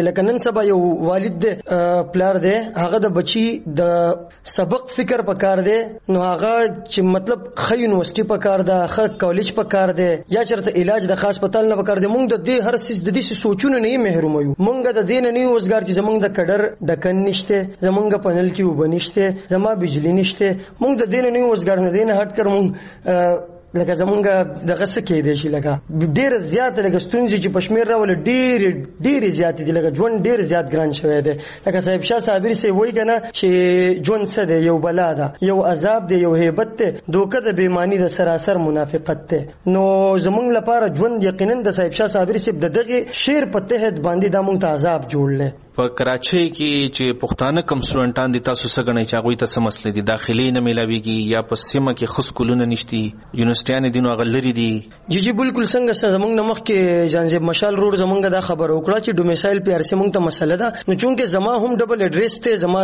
لکه نن سبا یو والد دی پلار دی هغه د بچی د سبق فکر پکار دی نو هغه چې مطلب خې یونیورسيټي پکار ده خې کالج پکار دی یا چرته علاج د خاص هسپتال نه پکار دی مونږ د دې هر څه د دې سوچونه نه محروم یو مونږ د دین نه وزګار چې زمونږ د کډر د کن نشته زمونږ پنل کې وبنشته زما بجلی نشته مونږ د دین نه وزګار نه دین هټ کر مونږ لکه زمونږ دغه څه کې دی شي لکه ډېر زیات لکه ستونزې چې پښمیر راول ډېر ډېر زیات دي لکه ژوند ډېر زیات ګران شوی دی لکه صاحب شاه صابری سي وایي کنه چې ژوند څه دی یو بلا ده یو عذاب دی یو هیبت دی دوکه د بېمانی د سراسر منافقت دی نو زمونږ لپاره ژوند یقینا د صاحب شاه صابری سي د دغه شعر په تحت باندې د مونږ ته عذاب جوړل په کراچۍ کې چې پښتانه کم سټوډنټان دي تاسو څنګه نه چاغوي ته مسلې دي داخلي نه ملاويږي یا په سیمه کې خص کولونه نشتی یونیورسيټیان دي نو غلري دي جی جی بالکل څنګه زمونږ نمخ کې جانزیب مشال روډ زمونږ دا خبر وکړه چې ډومیسایل پی آر سی مونږ ته مسله ده نو چونکه زما هم ډبل اډریس ته زما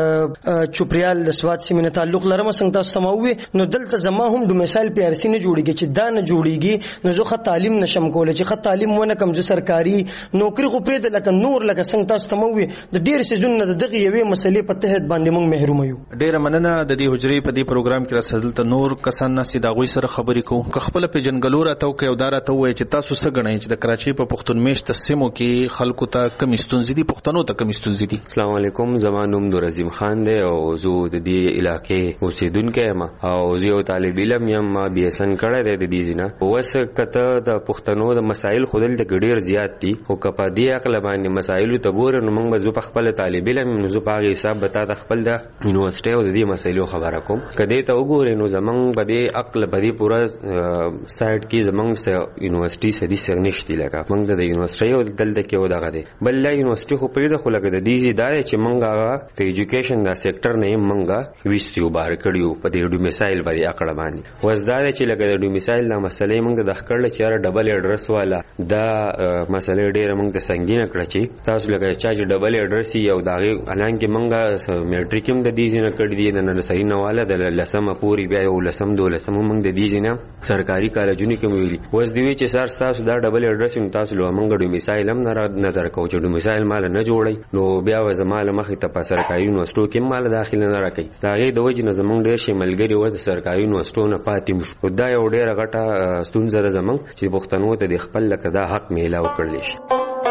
د چوپریال د سواد سیمه تعلق لرم څنګه تاسو تموي نو دلته زما هم ډومیسایل پی آر سی نه جوړیږي چې دا نه جوړیږي نو زه خه تعلیم نشم کولای چې خه تعلیم ونه کم چې سرکاري نوکری خو پرې د لکه نور لکه څنګه تاسو تموي د ډیر سيزونه د دغه یوې مسلې په تحت باندې موږ محروم یو ډیر مننه د دې حجرې په دې پروګرام کې رسېدل ته نور کسان نه سیدا غوي سره خبرې کوو که خپل په جنګلور اتو کې او دار ته وای چې تاسو څه غنئ چې د کراچۍ په پښتون میشت سیمو کې خلکو ته کم استونزې دي پښتنو ته کم استونزې دي السلام علیکم زما نوم نور عظیم خان دی او زه د دې علاقې اوسیدونکو یم او زه یو طالب علم یم ما بي اس ان کړی دی د دې ځینه اوس کته د پښتنو د مسایل خودل د ګډیر زیات دي او کپا دی عقل باندې مسایل ته ګور نو موږ زو په خپل طالب علم نو زه په هغه حساب بتا د خپل د یونیورسيټي او د دې مسایلو خبره کوم کدی ته وګورئ نو زمنګ بده عقل بده پورا سایت کې زمنګ سه یونیورسيټي سدي سرنشتي لګه موږ د یونیورسيټي او دلته کې و دغه دی بل لا یونیورسيټي خو پرې د خو لګه د دې زیاده چې موږ په ایجوکیشن دا سېکټر نه موږ ویستیو بار کړیو په دې ډومیسایل باندې اکړه باندې وزدار چې لګه د ډومیسایل لا مسلې موږ د خکړل چې ډبل اډرس والا دا مسلې ډېر موږ د سنگینه کړ چې تاسو لګه چې ډبل اډرس یو داغه الانکه منګه میټریک هم د دې نه کړی دی نه نرسري نه والا د لسمه پوری بیا یو لسم دو لسم موږ د دې نه سرکاري کالجونو کې ویلي وس دی چې سر تاسو دا ډبل اډرس تاسو له موږ ډومیسایل هم نه درکو چې ډومیسایل مال نه جوړي نو بیا و زماله مخې ته په سرکاري یونیورسيټو کې مال داخله نه راکې دا غي د وجه نه زمونږ ډېر شملګری و د سرکاري یونیورسيټو نه پاتې مشو دا یو ډېر غټه ستونزه زمونږ چې پښتنو ته د خپل لکه دا حق میلاو کړل شي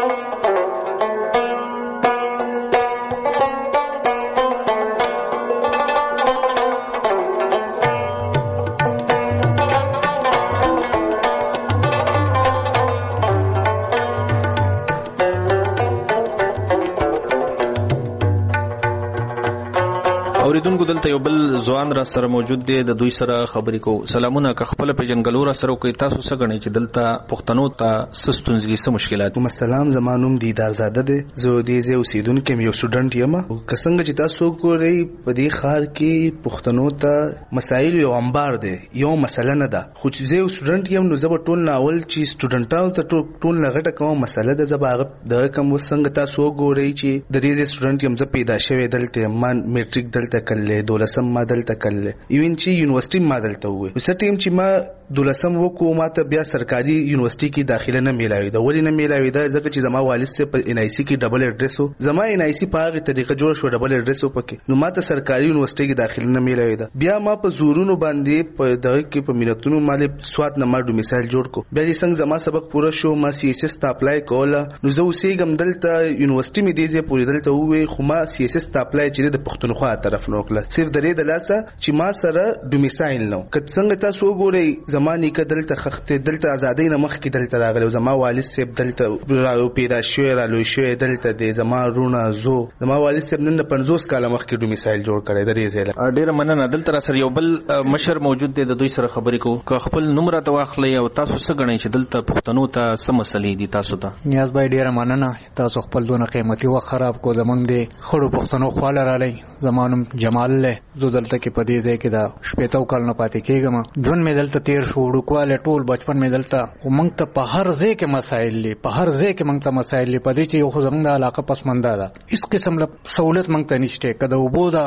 اوریدونکو دلته یو بل ځوان را سره موجود دی د دوی سره خبرې کو سلامونه که خپل په جنګلور سره کوي تاسو څه غنئ چې دلته پښتنو ته سستونځي سم مشکلات السلام زمانوم دیدار زاده دی زه دې زه اوسیدونکو یو سټوډنټ یم که څنګه چې تاسو ګورئ په دې خار کې پښتنو ته مسایل یو انبار دی یو مسله نه ده خو چې زه سټوډنټ یم نو زه په ټول ناول چې سټوډنټانو ته ټول لغټه کوم مسله ده زباغه د کوم څنګه تاسو ګورئ چې د دې سټوډنټ یم زه پیدا شوی دلته مان میټریک دلته کله دولسم ما دلته کله ایون چې یونیورسيټي ما دلته وې وسه ټیم چې ما دولسم وکړو ما ته بیا سرکاري یونیورسيټي کې داخله نه میلاوي دا ولې نه میلاوي دا ځکه چې زما والد سه په ان آی سی کې ډبل اډرس وو زما ان آی سی په هغه طریقه جوړ شو ډبل اډرس وو پکې نو ما ته سرکاري یونیورسيټي کې داخله نه میلاوي دا بیا ما په زورونو باندې په دغه کې په مینتونو مال سواد نه ما ډومیسایل جوړ کو بیا دې څنګه زما سبق پوره شو ما سی اس اس ته اپلای کوله نو زه اوسېږم دلته یونیورسيټي مې دې ځې پوری دلته وې خو ما سی اس اس ته اپلای چې د پښتونخوا طرف نو کړل صرف درې د لاسه چې ما سره ډومیسایل نو که څنګه تاسو وګورئ زماني کې دلته خخته دلته ازادۍ نه مخ کې دلته راغلی زما والد صاحب دلته پیدا شوی را لوی شوی دلته د زما رونه زو زما والد صاحب نن پنځوس کاله مخ کې ډومیسایل جوړ کړی درې ځله ډیر مننه دلته سره یو بل مشر موجود دی د دوی سره خبرې کو که خپل نمبر ته واخلئ او تاسو څه غنئ چې دلته پښتنو ته څه مسلې دي تاسو ته نیاز بای ډیر مننه تاسو خپل دونه قیمتي وخت خراب کو زمونږ دی خړو پښتنو خواله را لای زمانم جمال له زو دلته کې پدې ځای کې دا شپېتو کال نه پاتې کېږم ژوند مې دلته تیر شو وړوکواله ټول بچپن مې دلته او موږ ته په هر ځای کې مسایل لري په هر ځای کې موږ ته مسایل لري پدې چې یو خو زموږ د علاقه پسمنده ده هیڅ قسم له سہولت موږ ته نشته کده وبو دا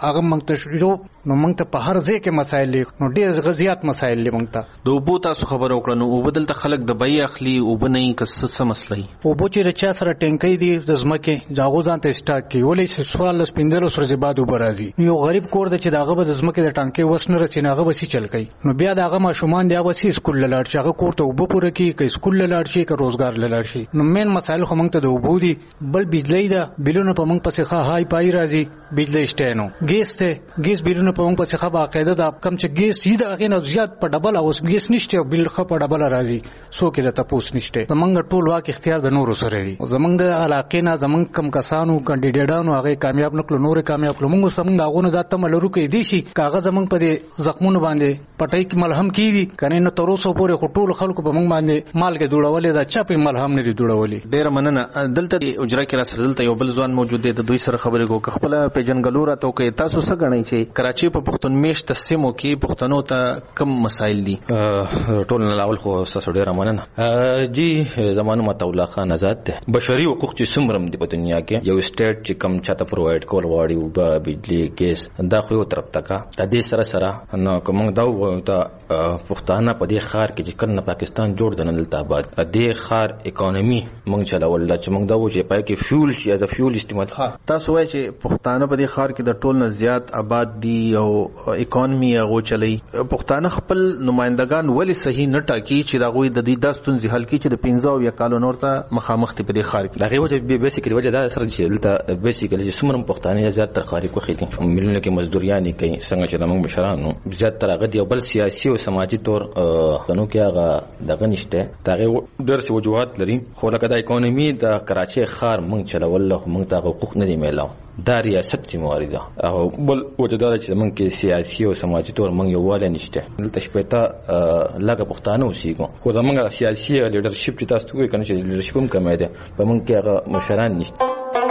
هغه موږ ته شو نو موږ ته په هر ځای کې مسایل نو ډیر غزيات مسایل لې موږ ته د وبو تاسو خبر وکړه نو وبدل ته خلک د بای اخلي او بنئ کس څه مسلې وبو چې رچا سره ټینکې دي د زمکه ځاغو ځان ته سٹاک کی ولې سوال سپینځلو سره زباد وبرازي یو غریب کور د چې داغه به د زمکه د ټانکې وسنه رسیناغه به سي چل کوي نو بیا داغه ماشومان دی به سي سکول لاړ شي هغه کور ته وبو پوره کی که سکول لاړ شي که روزګار لاړ شي نو مین مسایل خو موږ ته د وبو دي بل بجلی دا بلونه په موږ پسې ښه هاي پای راځي بجلی شته نو ګیس ته ګیس بلونه په موږ پسې ښه باقاعده دا کم چې ګیس سیده هغه نه زیات په ډبل اوس ګیس نشته بل ښه په ډبل راځي سو کې د تپوس نشته زمونږ ټول واک اختیار د نورو سره دی زمونږ د علاقې نه زمونږ کم کسانو کاندیډیټانو هغه کامیاب نکړو نور کامیاب کړو موږ سمونږ هغه نه داته ملرو کې دي شي کاغذ زمونږ په دې زخمونو باندې پټای کې ملهم کیږي کنه نو تر اوسه پورې خټول خلکو په موږ باندې مال کې جوړولې دا چاپې ملهم نه جوړولې ډیر مننه دلته اجرا کې را سره دلته یو بل ځوان موجود دی د دوی سره خبرې کو خپل پیجنګلو را ته کې تاسو څه غنئ چې کراچي په پښتون میشت سیمو کې پښتنو ته کم مسایل دي ټول نه لاول خو تاسو ډیر مننه جی زمانو مت الله خان آزاد ته بشري حقوق چې سمرم دی په دنیا کې یو سټیټ چې کم چاته پرووایډ کول غواړي او بجلی ګیس دا خو یو طرف تکا د دې سره سره نو کوم دا ته پښتانه په دې خار کې چې کنه پاکستان جوړ دنل ته آباد دې خار اکانومي مونږ چلاول چې مونږ دا و چې پای کې فیول شي از فیول استعمال تاسو وایئ چې پښتانه په دې خار کې د ټول نه زیات آباد دي او اکانومي هغه چلی پښتانه خپل نمائندگان ولی صحیح نه ټاکي چې دا غوي د دې داستون ځهل کې چې د پنځه او یا کالو نور ته مخامخ ته په دې خار کې دا غوي وجه بیسیکلی وجه دا سره چې دلته بیسیکلی چې سمرم پښتانه زیات تر خاري کوي ملونه کې مزدوریانه کوي څنګه چې موږ مشرانو زیات تر هغه دی بل سیاسي او سماجی تور خنو کې هغه دغه نشته دا ډېر څه وجوهات لري خو لکه د اکانومي د کراچي خار موږ چلول له موږ ته حقوق نه دی میلاو دا ریاست ذمہواری ده او بل وجدار چې موږ کې سیاسي او سماجی تور موږ یو واله نشته دلته شپته لکه پښتانه اوسېګو خو موږ سیاسي لیډرشپ چې تاسو کوی کنه چې لیډرشپ هم کمه ده په موږ کې هغه مشران نشته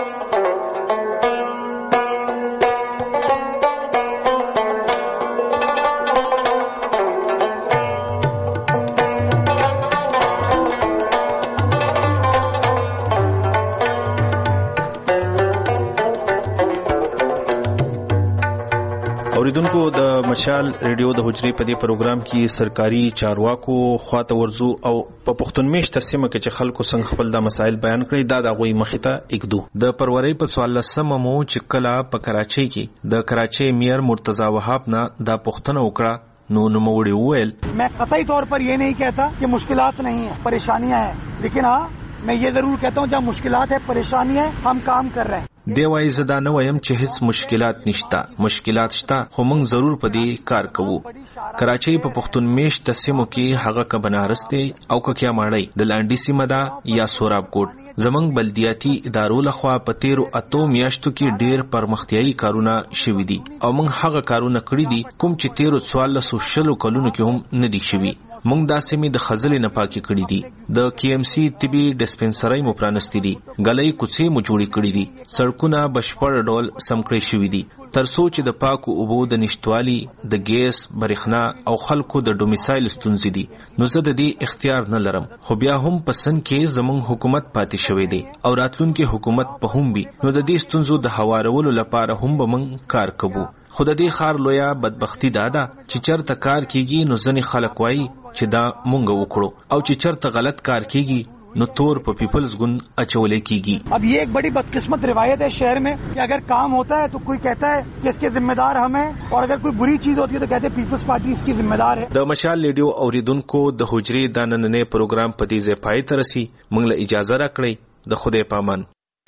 اوریدونکو د مشال ریډیو د حجرې په دې پروګرام کې سرکاري چارواکو خواته ورزو او په پښتون میشت سیمه کې چې خلکو څنګه خپل د مسایل بیان کړي دا د غوي مخته اګدو د پروري په سوال سممو چې کلا په کراچۍ کې د کراچۍ میر مرتضی وهاب نه د پښتنو وکړه نو نوموړي وویل मैं कतई तौर पर ये नहीं कहता कि मुश्किलात नहीं है परेशानियां हैं लेकिन हाँ मैं ये जरूर कहता हूँ जहाँ मुश्किलात है परेशानी है हम काम कर रहे हैं دی وای زدا نه وایم چې هیڅ مشکلات نشتا مشکلات شته خو موږ ضرور په دې کار کوو کراچۍ په پښتون میشت سیمو کې هغه ک بنارس ته او ک کیا ماړی د لاندې سیمه دا یا سوراب کوټ زمنګ بلدیاتي ادارو لخوا په تیرو اتو میاشتو کې ډیر پرمختیايي کارونه شوي دي او موږ هغه کارونه کړی دي کوم چې تیرو څوارلس شلو کلونو کې هم نه دي شوي موږ دا سیمې د خزلې نه پاکي کړې دي د کی ام سی طبي ډسپنسري مو پرانستې دي غلې کوڅې مو جوړې کړې دي سړکونه بشپړ ډول سم کړې شوي دي تر څو چې د پاکو اوبو د نشټوالي د ګیس برېښنا او خلکو د ډومیسایل ستونزې دي نو زه د دې اختیار نه لرم خو بیا هم پسند کې زمونږ حکومت پاتې شوی دی او راتلونکي حکومت په هم وي نو د دې ستونزو د هوارولو لپاره هم به موږ کار کوو خو د دې خار لویا بدبختی دادا چې چرته کار کیږي نو ځنې خلک وایي چې دا مونږ وکړو او چې چرته غلط کار کیږي نو تور په پیپلز گن اچولے کیگی اب یہ ایک بڑی بدقسمت روایت ہے شہر میں کہ اگر کام ہوتا ہے تو کوئی کہتا ہے کہ اس کے ذمہ دار ہم ہیں اور اگر کوئی بری چیز ہوتی ہے تو کہتے ہیں پیپلز پارٹی اس کی ذمہ دار ہے د مشال ریډیو اوریدونکو د حجرې د نننې پروګرام په دې ځای پای ته رسي موږ له اجازه راکړئ د خدای پامان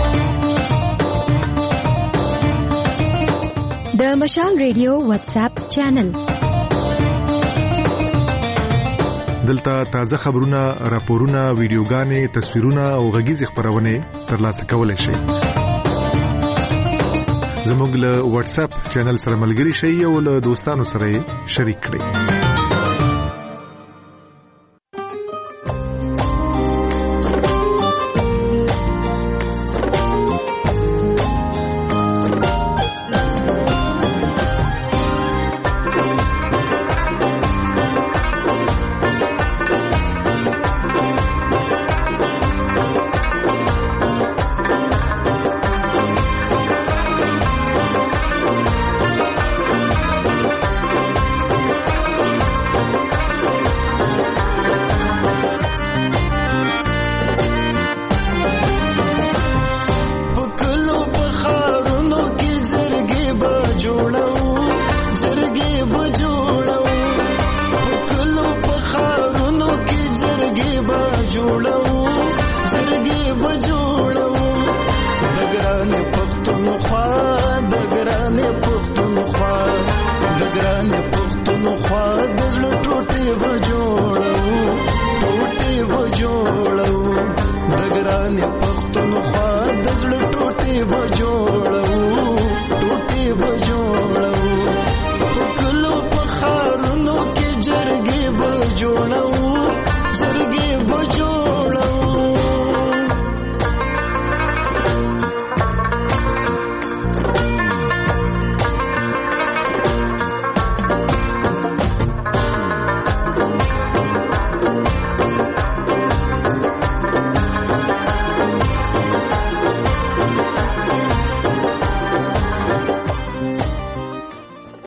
د مشال ریډیو واتس اپ چینل دلته تازه خبرونه راپورونه ویډیوګانې تصویرونه او غږیز خبرونه ترلاسه کولای شئ زموږ له واتس اپ چینل سره ملګري شئ او له دوستانو سره شریک کړئ جوړو زرګي بجوړو دګران پښتونخوا دګران پښتونخوا دګران پښتونخوا